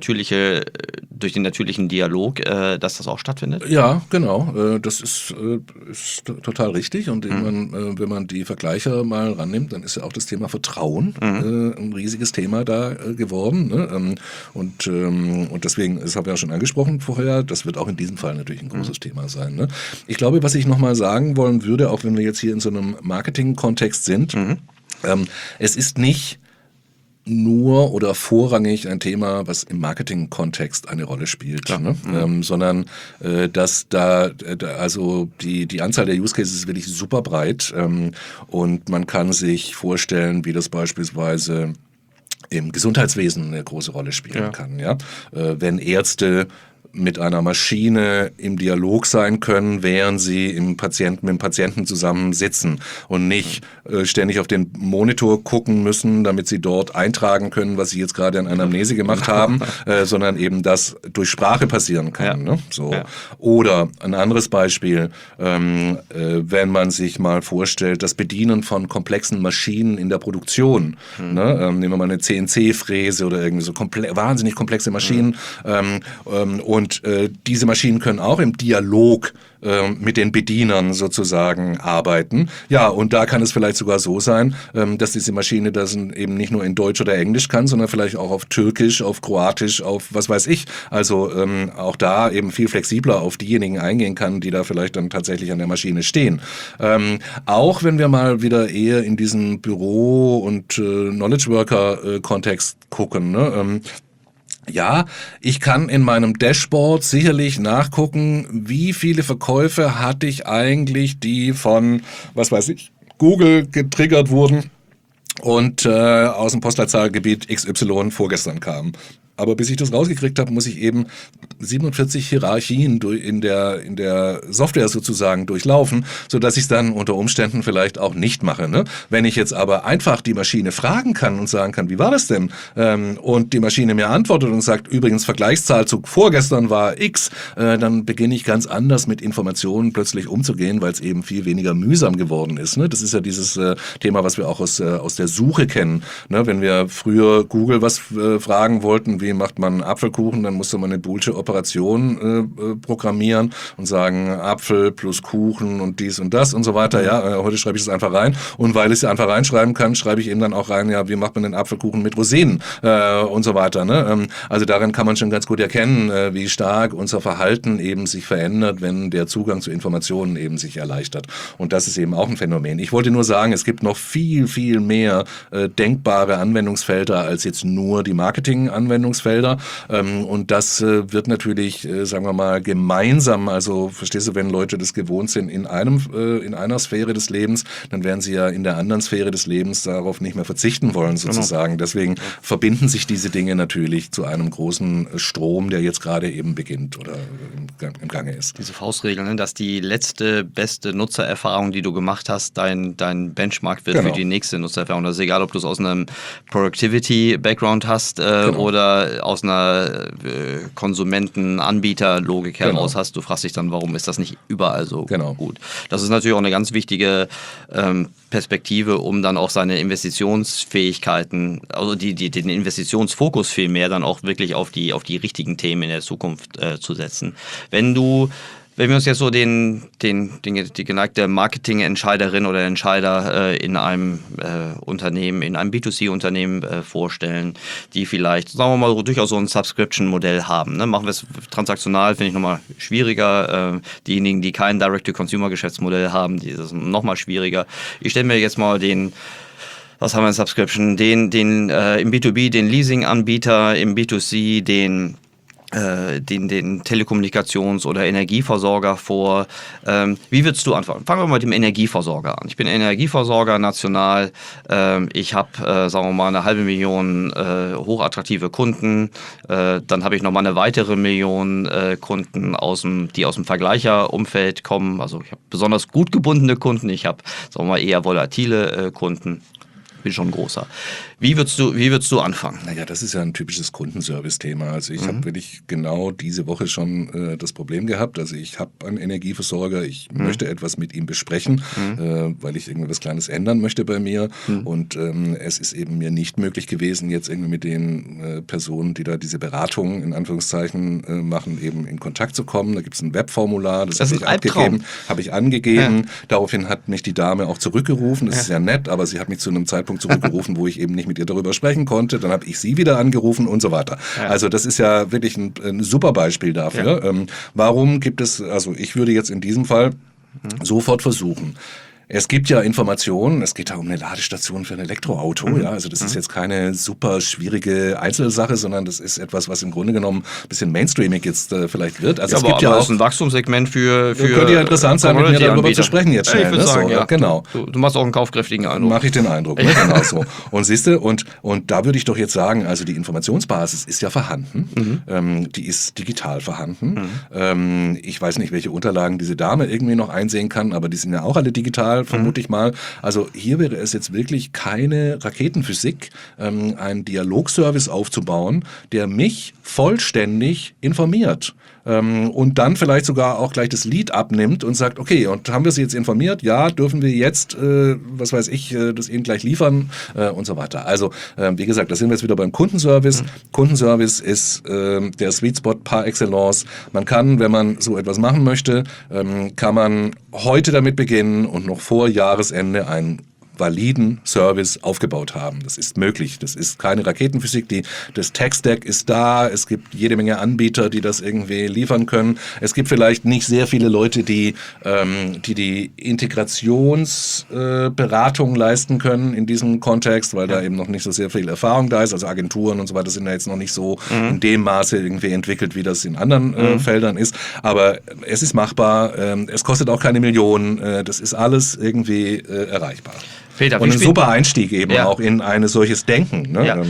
natürlichen Dialog, dass das auch stattfindet? Ja, genau. Das ist total richtig. Und wenn man die Vergleicher mal rannimmt, dann ist ja auch das Thema Vertrauen ein riesiges Thema da geworden. Ne? Und deswegen, das habe ich ja schon angesprochen vorher, das wird auch in diesem Fall natürlich ein großes Thema sein. Ne? Ich glaube, was ich nochmal sagen wollen würde, auch wenn wir jetzt hier in so einem Marketing-Kontext sind, es ist nicht nur oder vorrangig ein Thema, was im Marketing-Kontext eine Rolle spielt, ne? Sondern dass also die Anzahl der Use Cases ist wirklich super breit und man kann sich vorstellen, wie das beispielsweise im Gesundheitswesen eine große Rolle spielen kann. Ja? Wenn Ärzte mit einer Maschine im Dialog sein können, während sie mit dem Patienten zusammen sitzen und nicht ständig auf den Monitor gucken müssen, damit sie dort eintragen können, was sie jetzt gerade an Anamnese gemacht haben, sondern eben das durch Sprache passieren kann. Ne? So. Ja. Oder ein anderes Beispiel, wenn man sich mal vorstellt, das Bedienen von komplexen Maschinen in der Produktion. Ne? Nehmen wir mal eine CNC-Fräse oder irgendwie so wahnsinnig komplexe Maschinen und diese Maschinen können auch im Dialog mit den Bedienern sozusagen arbeiten. Ja, und da kann es vielleicht sogar so sein, dass diese Maschine das eben nicht nur in Deutsch oder Englisch kann, sondern vielleicht auch auf Türkisch, auf Kroatisch, auf was weiß ich. Also auch da eben viel flexibler auf diejenigen eingehen kann, die da vielleicht dann tatsächlich an der Maschine stehen. Auch wenn wir mal wieder eher in diesen Büro- und Knowledge Worker-Kontext gucken, ne? Ja, ich kann in meinem Dashboard sicherlich nachgucken, wie viele Verkäufe hatte ich eigentlich, die von, was weiß ich, Google getriggert wurden und aus dem Postleitzahlgebiet XY vorgestern kamen. Aber bis ich das rausgekriegt habe, muss ich eben 47 Hierarchien in der Software sozusagen durchlaufen, sodass ich es dann unter Umständen vielleicht auch nicht mache. Ne? Wenn ich jetzt aber einfach die Maschine fragen kann und sagen kann, wie war das denn? Und die Maschine mir antwortet und sagt, übrigens Vergleichszahl zu vorgestern war X, dann beginne ich ganz anders mit Informationen plötzlich umzugehen, weil es eben viel weniger mühsam geworden ist. Ne? Das ist ja dieses Thema, was wir auch aus der Suche kennen. Ne? Wenn wir früher Google was fragen wollten, wie macht man Apfelkuchen, dann musste man eine boolsche Operation programmieren und sagen Apfel plus Kuchen und dies und das und so weiter. Ja, heute schreibe ich das einfach rein und weil ich es einfach reinschreiben kann, schreibe ich eben dann auch rein, ja, wie macht man den Apfelkuchen mit Rosinen und so weiter. Ne? Also daran kann man schon ganz gut erkennen, wie stark unser Verhalten eben sich verändert, wenn der Zugang zu Informationen eben sich erleichtert. Und das ist eben auch ein Phänomen. Ich wollte nur sagen, es gibt noch viel, viel mehr denkbare Anwendungsfelder als jetzt nur die Marketing-Anwendungsfelder. Und das wird natürlich, sagen wir mal, gemeinsam, also verstehst du, wenn Leute das gewohnt sind in einer Sphäre des Lebens, dann werden sie ja in der anderen Sphäre des Lebens darauf nicht mehr verzichten wollen sozusagen. Deswegen verbinden sich diese Dinge natürlich zu einem großen Strom, der jetzt gerade eben beginnt oder im Gange ist. Diese Faustregel, ne, dass die letzte beste Nutzererfahrung, die du gemacht hast, dein Benchmark wird für die nächste Nutzererfahrung. Das ist egal, ob du es aus einem Productivity-Background hast oder aus einer Konsumenten-Anbieter-Logik heraus hast. Du fragst dich dann, warum ist das nicht überall so gut? Das ist natürlich auch eine ganz wichtige Perspektive, um dann auch seine Investitionsfähigkeiten, also den Investitionsfokus vielmehr dann auch wirklich auf die richtigen Themen in der Zukunft zu setzen. Wenn wir uns jetzt so die geneigte Marketing-Entscheiderin oder Entscheider in einem Unternehmen, in einem B2C-Unternehmen vorstellen, die vielleicht, sagen wir mal, durchaus so ein Subscription-Modell haben. Ne? Machen wir es transaktional, finde ich nochmal schwieriger. Diejenigen, die kein Direct-to-Consumer-Geschäftsmodell haben, die ist nochmal schwieriger. Ich stelle mir jetzt mal was haben wir in Subscription? Im B2B den Leasing-Anbieter, im B2C den Telekommunikations- oder Energieversorger vor. Wie würdest du anfangen? Fangen wir mal mit dem Energieversorger an. Ich bin Energieversorger national. Ich habe, sagen wir mal, 500.000 hochattraktive Kunden. Dann habe ich nochmal eine weitere Million Kunden, die aus dem Vergleicherumfeld kommen. Also ich habe besonders gut gebundene Kunden. Ich habe, sagen wir mal, eher volatile Kunden. Bin schon großer. Wie würdest du anfangen? Naja, das ist ja ein typisches Kundenservice-Thema. Also ich habe wirklich genau diese Woche schon das Problem gehabt. Also ich habe einen Energieversorger, ich möchte etwas mit ihm besprechen, weil ich irgendwas Kleines ändern möchte bei mir. Und es ist eben mir nicht möglich gewesen, jetzt irgendwie mit den Personen, die da diese Beratung in Anführungszeichen machen, eben in Kontakt zu kommen. Da gibt es ein Webformular, das habe ich abgegeben, habe ich angegeben. Ja. Daraufhin hat mich die Dame auch zurückgerufen. Das ist ja nett, aber sie hat mich zu einem Zeitpunkt zurückgerufen, wo ich eben nicht mit ihr darüber sprechen konnte. Dann habe ich sie wieder angerufen und so weiter. Ja. Also das ist ja wirklich ein super Beispiel dafür. Ja. Warum gibt es, also ich würde jetzt in diesem Fall sofort versuchen, es gibt ja Informationen, es geht da um eine Ladestation für ein Elektroauto, ja, also das ist jetzt keine super schwierige Einzelsache, sondern das ist etwas, was im Grunde genommen ein bisschen mainstreamig jetzt vielleicht wird. Also ja, es gibt ja auch ein Wachstumssegment für könnte ja interessant sein, mit mir darüber zu sprechen jetzt schnell. Ich würde sagen, so, ja, genau. Du machst auch einen kaufkräftigen Eindruck. Mache ich den Eindruck, ne? Genau so. Und siehst du, und da würde ich doch jetzt sagen, also die Informationsbasis ist ja vorhanden, die ist digital vorhanden. Ich weiß nicht, welche Unterlagen diese Dame irgendwie noch einsehen kann, aber die sind ja auch alle digital, vermute ich mal. Also hier wäre es jetzt wirklich keine Raketenphysik, einen Dialogservice aufzubauen, der mich vollständig informiert. Und dann vielleicht sogar auch gleich das Lead abnimmt und sagt, okay, und haben wir Sie jetzt informiert? Ja, dürfen wir jetzt, was weiß ich, das Ihnen gleich liefern und so weiter. Also, wie gesagt, da sind wir jetzt wieder beim Kundenservice. Kundenservice ist der Sweet Spot par excellence. Man kann, wenn man so etwas machen möchte, kann man heute damit beginnen und noch vor Jahresende einen validen Service aufgebaut haben. Das ist möglich. Das ist keine Raketenphysik. Das Tech-Stack ist da. Es gibt jede Menge Anbieter, die das irgendwie liefern können. Es gibt vielleicht nicht sehr viele Leute, die Integrationsberatung leisten können in diesem Kontext, weil da eben noch nicht so sehr viel Erfahrung da ist. Also Agenturen und so weiter sind da jetzt noch nicht so in dem Maße irgendwie entwickelt, wie das in anderen Feldern ist. Aber es ist machbar. Es kostet auch keine Millionen. Das ist alles irgendwie erreichbar. Peter, und ein super Einstieg eben auch in ein solches Denken. Ne? Ja.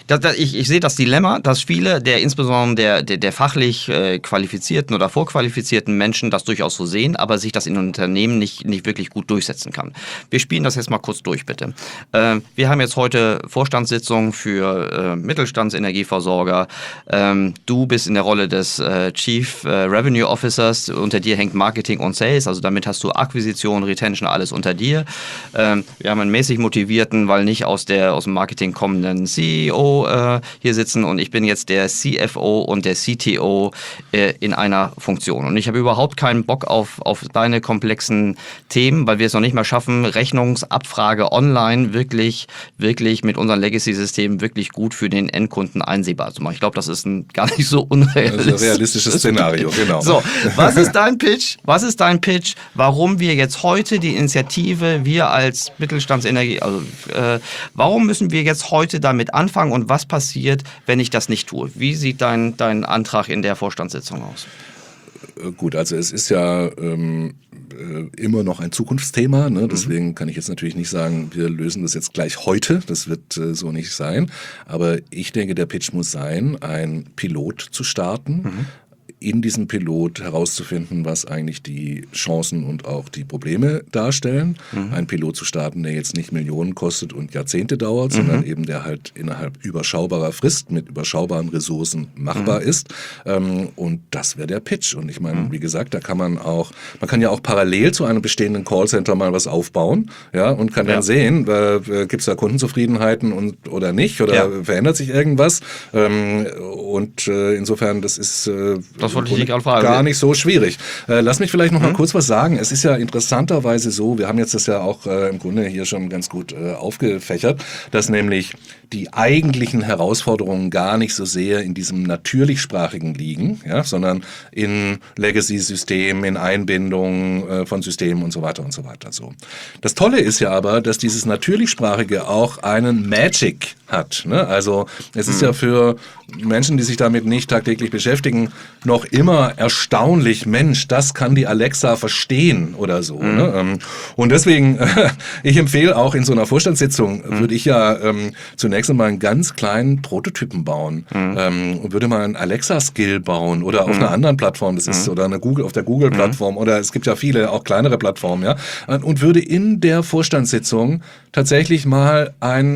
Ich sehe das Dilemma, dass viele, insbesondere der fachlich qualifizierten oder vorqualifizierten Menschen das durchaus so sehen, aber sich das in Unternehmen nicht wirklich gut durchsetzen kann. Wir spielen das jetzt mal kurz durch, bitte. Wir haben jetzt heute Vorstandssitzung für Mittelstandsenergieversorger. Du bist in der Rolle des Chief Revenue Officers. Unter dir hängt Marketing und Sales, also damit hast du Akquisition, Retention, alles unter dir. Wir haben einen mäßig motivierten, weil nicht aus dem Marketing kommenden CEO hier sitzen und ich bin jetzt der CFO und der CTO in einer Funktion. Und ich habe überhaupt keinen Bock auf deine komplexen Themen, weil wir es noch nicht mal schaffen, Rechnungsabfrage online wirklich mit unseren Legacy-Systemen wirklich gut für den Endkunden einsehbar zu machen. Ich glaube, das ist ein gar nicht so realistisches Szenario, genau. So, was ist dein Pitch? Warum wir jetzt heute die Initiative, wir als Mittelstandsenergie, warum müssen wir jetzt heute damit anfangen und was passiert, wenn ich das nicht tue? Wie sieht dein Antrag in der Vorstandssitzung aus? Gut, also es ist ja immer noch ein Zukunftsthema, ne? Deswegen kann ich jetzt natürlich nicht sagen, wir lösen das jetzt gleich heute, das wird so nicht sein, aber ich denke, der Pitch muss sein, ein Pilot zu starten, in diesem Pilot herauszufinden, was eigentlich die Chancen und auch die Probleme darstellen. Ein Pilot zu starten, der jetzt nicht Millionen kostet und Jahrzehnte dauert, sondern eben der halt innerhalb überschaubarer Frist mit überschaubaren Ressourcen machbar ist. Und das wäre der Pitch. Und ich meine, wie gesagt, da kann man kann ja auch parallel zu einem bestehenden Callcenter mal was aufbauen, ja, und kann dann sehen, gibt es da Kundenzufriedenheiten oder nicht, oder verändert sich irgendwas. Insofern, das ist das wollte ich gerade fragen. Gar nicht so schwierig. Lass mich vielleicht noch mal kurz was sagen. Es ist ja interessanterweise so, wir haben jetzt das ja auch im Grunde hier schon ganz gut aufgefächert, dass nämlich die eigentlichen Herausforderungen gar nicht so sehr in diesem natürlichsprachigen liegen, ja, sondern in Legacy-Systemen, in Einbindung von Systemen und so weiter und so weiter. So. Das Tolle ist ja aber, dass dieses natürlichsprachige auch einen Magic hat. Ne? Also es ist ja für Menschen, die sich damit nicht tagtäglich beschäftigen, noch immer erstaunlich, Mensch, das kann die Alexa verstehen oder so. Ne? Und deswegen, ich empfehle auch in so einer Vorstandssitzung, würde ich ja zunächst einmal einen ganz kleinen Prototypen bauen und würde mal einen Alexa-Skill bauen oder auf einer anderen Plattform, das ist oder auf der Google-Plattform oder es gibt ja viele, auch kleinere Plattformen, ja, und würde in der Vorstandssitzung tatsächlich mal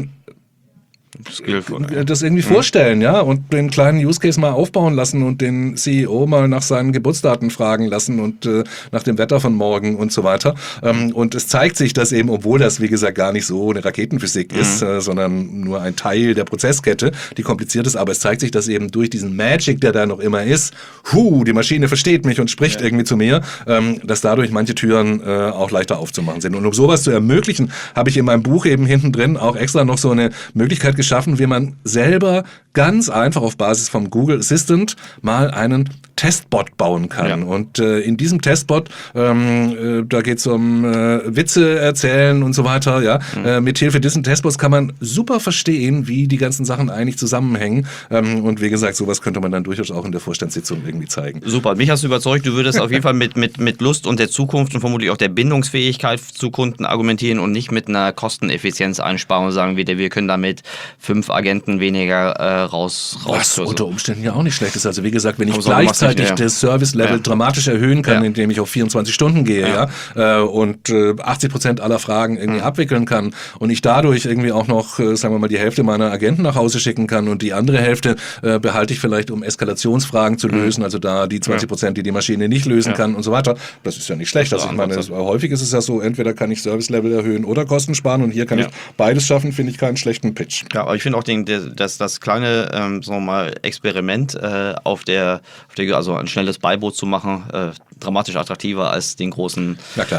das irgendwie vorstellen, ja, und den kleinen Use Case mal aufbauen lassen und den CEO mal nach seinen Geburtsdaten fragen lassen und nach dem Wetter von morgen und so weiter. Und es zeigt sich, dass eben, obwohl das, wie gesagt, gar nicht so eine Raketenphysik ist, sondern nur ein Teil der Prozesskette, die kompliziert ist, aber es zeigt sich, dass eben durch diesen Magic, der da noch immer ist, die Maschine versteht mich und spricht irgendwie zu mir, dass dadurch manche Türen auch leichter aufzumachen sind. Und um sowas zu ermöglichen, habe ich in meinem Buch eben hinten drin auch extra noch so eine Möglichkeit geschaffen, wie man selber ganz einfach auf Basis vom Google Assistant mal einen Testbot bauen kann. Ja. Und in diesem Testbot, da geht es um Witze erzählen und so weiter. Ja, mithilfe dieses Testbots kann man super verstehen, wie die ganzen Sachen eigentlich zusammenhängen. Und wie gesagt, sowas könnte man dann durchaus auch in der Vorstandssitzung irgendwie zeigen. Super, mich hast du überzeugt. Du würdest auf jeden Fall mit Lust und der Zukunft und vermutlich auch der Bindungsfähigkeit zu Kunden argumentieren und nicht mit einer Kosteneffizienzeinsparung sagen, wir können damit 5 Agenten weniger raus. Was unter Umständen ja auch nicht schlecht ist. Also wie gesagt, wenn ich gleichzeitig das Service-Level dramatisch erhöhen kann, indem ich auf 24 Stunden gehe, und 80% aller Fragen irgendwie abwickeln kann und ich dadurch irgendwie auch noch, sagen wir mal, die Hälfte meiner Agenten nach Hause schicken kann und die andere Hälfte behalte ich vielleicht, um Eskalationsfragen zu lösen, also da die 20%, die Maschine nicht lösen kann und so weiter. Das ist ja nicht schlecht. Also ich meine, häufig ist es ja so, entweder kann ich Service-Level erhöhen oder Kosten sparen und hier kann ich beides schaffen, finde ich keinen schlechten Pitch. Ja, aber ich finde auch das kleine sagen wir mal, Experiment auf der also ein schnelles Beiboot zu machen, dramatisch attraktiver als den großen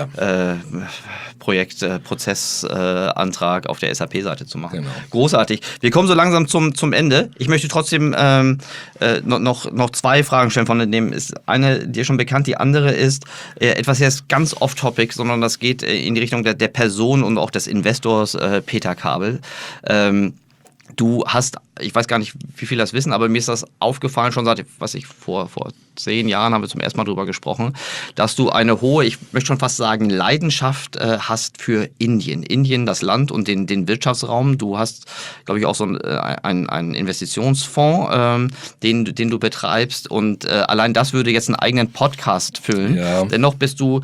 Prozessantrag auf der SAP-Seite zu machen. Genau. Großartig. Wir kommen so langsam zum Ende. Ich möchte trotzdem noch 2 Fragen stellen. Von dem ist eine dir schon bekannt, die andere ist etwas jetzt ganz off-topic, sondern das geht in die Richtung der Person und auch des Investors Peter Kabel. Du hast, ich weiß gar nicht, wie viele das wissen, aber mir ist das aufgefallen, schon seit, vor 10 Jahren haben wir zum ersten Mal drüber gesprochen, dass du eine hohe, ich möchte schon fast sagen, Leidenschaft hast für Indien. Indien, das Land und den Wirtschaftsraum. Du hast, glaube ich, auch so einen Investitionsfonds, den du betreibst, und allein das würde jetzt einen eigenen Podcast füllen. Ja. Dennoch bist du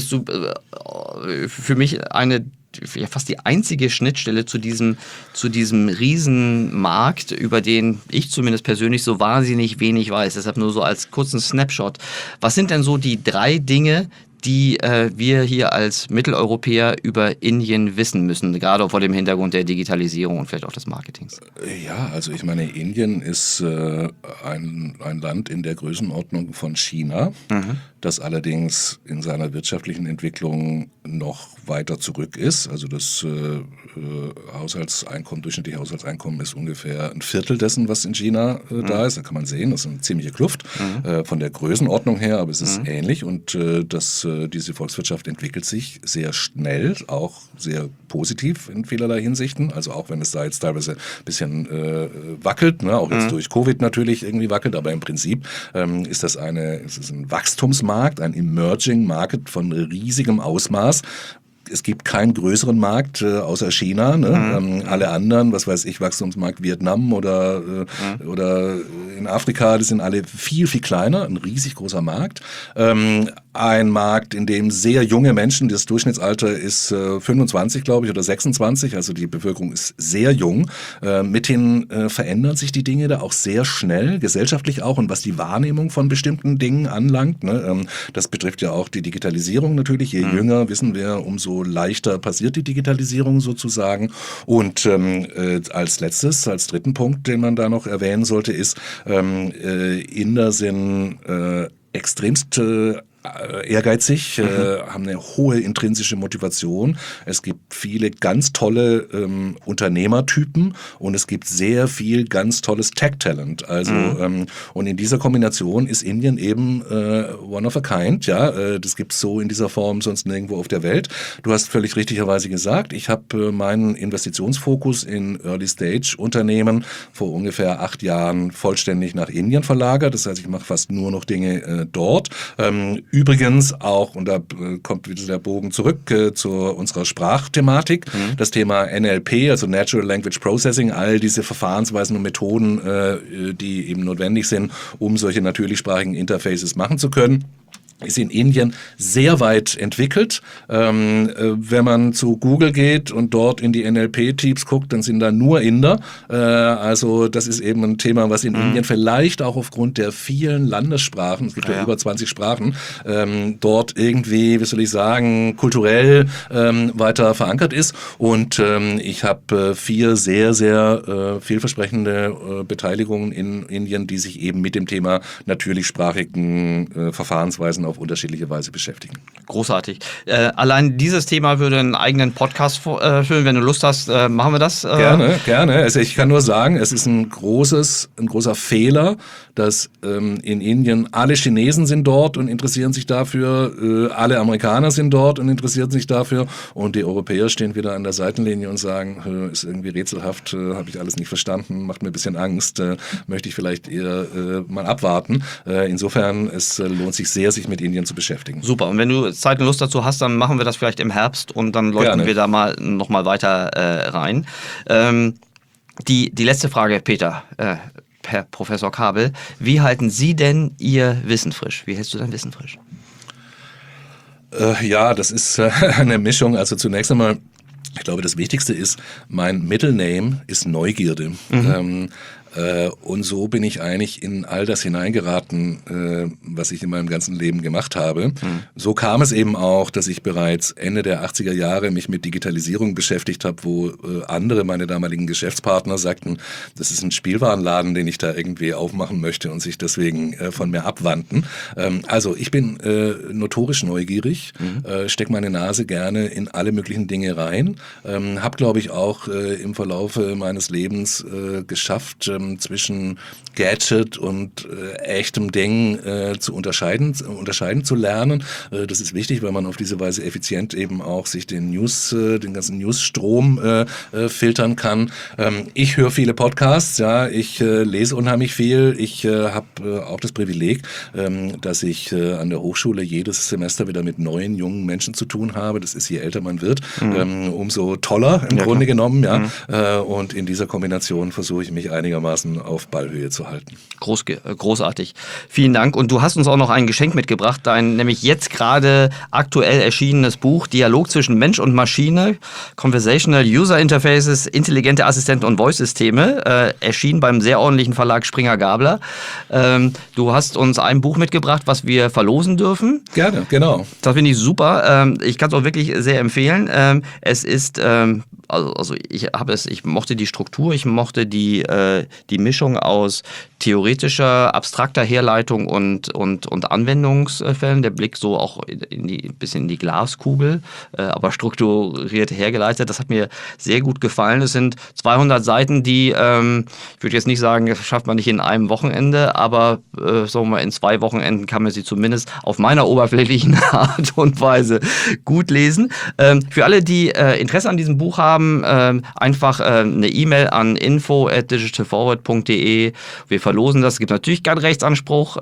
für mich fast die einzige Schnittstelle zu diesem Riesenmarkt, über den ich zumindest persönlich so wahnsinnig wenig weiß. Deshalb nur so als kurzen Snapshot. Was sind denn so die 3 Dinge, die wir hier als Mitteleuropäer über Indien wissen müssen, gerade vor dem Hintergrund der Digitalisierung und vielleicht auch des Marketings? Ja, also ich meine, Indien ist ein Land in der Größenordnung von China, das allerdings in seiner wirtschaftlichen Entwicklung noch weiter zurück ist. Also das durchschnittliche Haushaltseinkommen ist ungefähr ein Viertel dessen, was in China da ist. Da kann man sehen, das ist eine ziemliche Kluft von der Größenordnung her, aber es ist ähnlich, und diese Volkswirtschaft entwickelt sich sehr schnell, auch sehr positiv in vielerlei Hinsichten. Also auch wenn es da jetzt teilweise ein bisschen wackelt, ne? Auch jetzt durch Covid natürlich irgendwie wackelt, aber im Prinzip ist es ein Wachstumsmarkt, ein Emerging Market von riesigem Ausmaß. Es gibt keinen größeren Markt außer China. Ne? Alle anderen, was weiß ich, Wachstumsmarkt Vietnam oder in Afrika, die sind alle viel, viel kleiner. Ein riesig großer Markt. Ein Markt, in dem sehr junge Menschen, das Durchschnittsalter ist 25, glaube ich, oder 26, also die Bevölkerung ist sehr jung. Mithin verändern sich die Dinge da auch sehr schnell, gesellschaftlich auch, und was die Wahrnehmung von bestimmten Dingen anlangt. Ne? Das betrifft ja auch die Digitalisierung natürlich. Je jünger, wissen wir, umso leichter passiert die Digitalisierung sozusagen. Und als dritten Punkt, den man da noch erwähnen sollte, ist, Inder sind extremst ehrgeizig, haben eine hohe intrinsische Motivation. Es gibt viele ganz tolle Unternehmertypen, und es gibt sehr viel ganz tolles Tech-Talent. Also und in dieser Kombination ist Indien eben one of a kind. Ja, das gibt's so in dieser Form sonst nirgendwo auf der Welt. Du hast völlig richtigerweise gesagt, ich habe meinen Investitionsfokus in Early-Stage-Unternehmen vor ungefähr 8 Jahren vollständig nach Indien verlagert. Das heißt, ich mache fast nur noch Dinge dort. Übrigens auch, und da kommt wieder der Bogen zurück zu unserer Sprachthematik, das Thema NLP, also Natural Language Processing, all diese Verfahrensweisen und Methoden, die eben notwendig sind, um solche natürlichsprachigen Interfaces machen zu können, ist in Indien sehr weit entwickelt. Wenn man zu Google geht und dort in die NLP-Teams guckt, dann sind da nur Inder. Also das ist eben ein Thema, was in Indien vielleicht auch aufgrund der vielen Landessprachen, es gibt ja über 20 Sprachen, dort irgendwie, wie soll ich sagen, kulturell weiter verankert ist. Und ich habe 4 sehr, sehr vielversprechende Beteiligungen in Indien, die sich eben mit dem Thema natürlichsprachigen Verfahrensweisen auf unterschiedliche Weise beschäftigen. Großartig. Allein dieses Thema würde einen eigenen Podcast füllen. Wenn du Lust hast, machen wir das. Gerne. Also ich kann nur sagen, es ist ein großer Fehler, dass in Indien alle Chinesen sind dort und interessieren sich dafür, alle Amerikaner sind dort und interessieren sich dafür, und die Europäer stehen wieder an der Seitenlinie und sagen, ist irgendwie rätselhaft, habe ich alles nicht verstanden, macht mir ein bisschen Angst, möchte ich vielleicht eher mal abwarten. Insofern, es lohnt sich sehr, sich mit Indien zu beschäftigen. Super. Und wenn du Zeit und Lust dazu hast, dann machen wir das vielleicht im Herbst, und dann leuchten wir da noch mal weiter rein. Die letzte Frage, Peter, Herr Professor Kabel. Wie halten Sie denn Ihr Wissen frisch? Wie hältst du dein Wissen frisch? Ja, das ist eine Mischung. Also zunächst einmal, ich glaube, das Wichtigste ist, mein Middle Name ist Neugierde. Und so bin ich eigentlich in all das hineingeraten, was ich in meinem ganzen Leben gemacht habe. So kam es eben auch, dass ich bereits Ende der 80er Jahre mich mit Digitalisierung beschäftigt habe, wo andere, meine damaligen Geschäftspartner, sagten, das ist ein Spielwarenladen, den ich da irgendwie aufmachen möchte, und sich deswegen von mir abwandten. Also ich bin notorisch neugierig, stecke meine Nase gerne in alle möglichen Dinge rein, habe, glaube ich, auch im Verlaufe meines Lebens geschafft, zwischen Gadget und echtem Ding zu unterscheiden zu lernen. Das ist wichtig, weil man auf diese Weise effizient eben auch sich den ganzen Newsstrom filtern kann. Ich höre viele Podcasts, ja, ich lese unheimlich viel. Ich habe auch das Privileg, dass ich an der Hochschule jedes Semester wieder mit neuen, jungen Menschen zu tun habe. Das ist, je älter man wird, umso toller im Grunde genommen. Ja. Und in dieser Kombination versuche ich mich einigermaßen auf Ballhöhe zu halten. Großartig. Vielen Dank. Und du hast uns auch noch ein Geschenk mitgebracht, dein nämlich jetzt gerade aktuell erschienenes Buch Dialog zwischen Mensch und Maschine, Conversational User Interfaces, intelligente Assistenten und Voice-Systeme, erschienen beim sehr ordentlichen Verlag Springer-Gabler. Du hast uns ein Buch mitgebracht, was wir verlosen dürfen. Gerne, genau. Das finde ich super. Ich kann es auch wirklich sehr empfehlen. Es ist, ich mochte die Struktur, ich mochte die Mischung aus theoretischer, abstrakter Herleitung und Anwendungsfällen. Der Blick so auch bisschen in die Glaskugel, aber strukturiert hergeleitet. Das hat mir sehr gut gefallen. Es sind 200 Seiten, die, ich würde jetzt nicht sagen, das schafft man nicht in einem Wochenende, aber sagen wir mal, in 2 Wochenenden kann man sie zumindest auf meiner oberflächlichen Art und Weise gut lesen. Für alle, die Interesse an diesem Buch haben, einfach eine E-Mail an info@digitalforward.de. Wir verlosen das. Es gibt natürlich keinen Rechtsanspruch.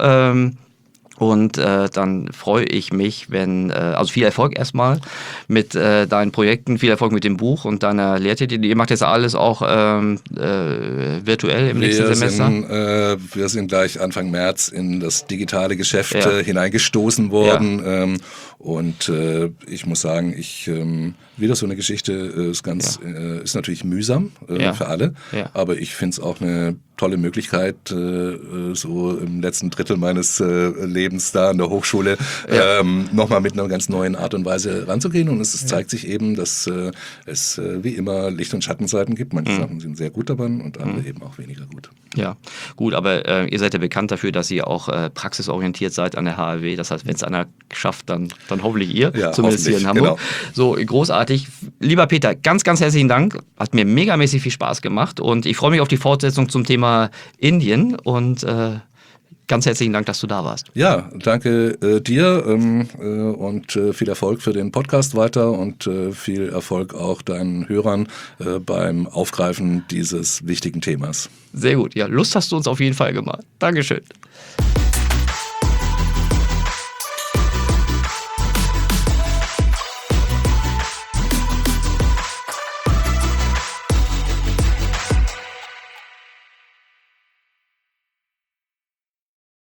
Und dann freue ich mich, also viel Erfolg erstmal mit deinen Projekten, viel Erfolg mit dem Buch und deiner Lehrtätigkeit. Ihr macht jetzt alles auch virtuell im nächsten Semester? Wir sind gleich Anfang März in das digitale Geschäft hineingestoßen worden. Ja. Und ich muss sagen, wieder so eine Geschichte ist ist natürlich mühsam für alle, aber ich finde es auch eine tolle Möglichkeit, so im letzten Drittel meines Lebens da an der Hochschule nochmal mit einer ganz neuen Art und Weise ranzugehen. Und es zeigt sich eben, dass es wie immer Licht- und Schattenseiten gibt. Manche Sachen sind sehr gut daran und andere eben auch weniger gut. Ja, gut, aber ihr seid ja bekannt dafür, dass ihr auch praxisorientiert seid an der HAW. Das heißt, wenn es einer schafft, dann hoffentlich ihr, zumindest hier in Hamburg. Genau. So, großartig. Lieber Peter, ganz, ganz herzlichen Dank. Hat mir megamäßig viel Spaß gemacht und ich freue mich auf die Fortsetzung zum Thema Indien und ganz herzlichen Dank, dass du da warst. Ja, danke dir und viel Erfolg für den Podcast weiter und viel Erfolg auch deinen Hörern beim Aufgreifen dieses wichtigen Themas. Sehr gut. Ja, Lust hast du uns auf jeden Fall gemacht. Dankeschön.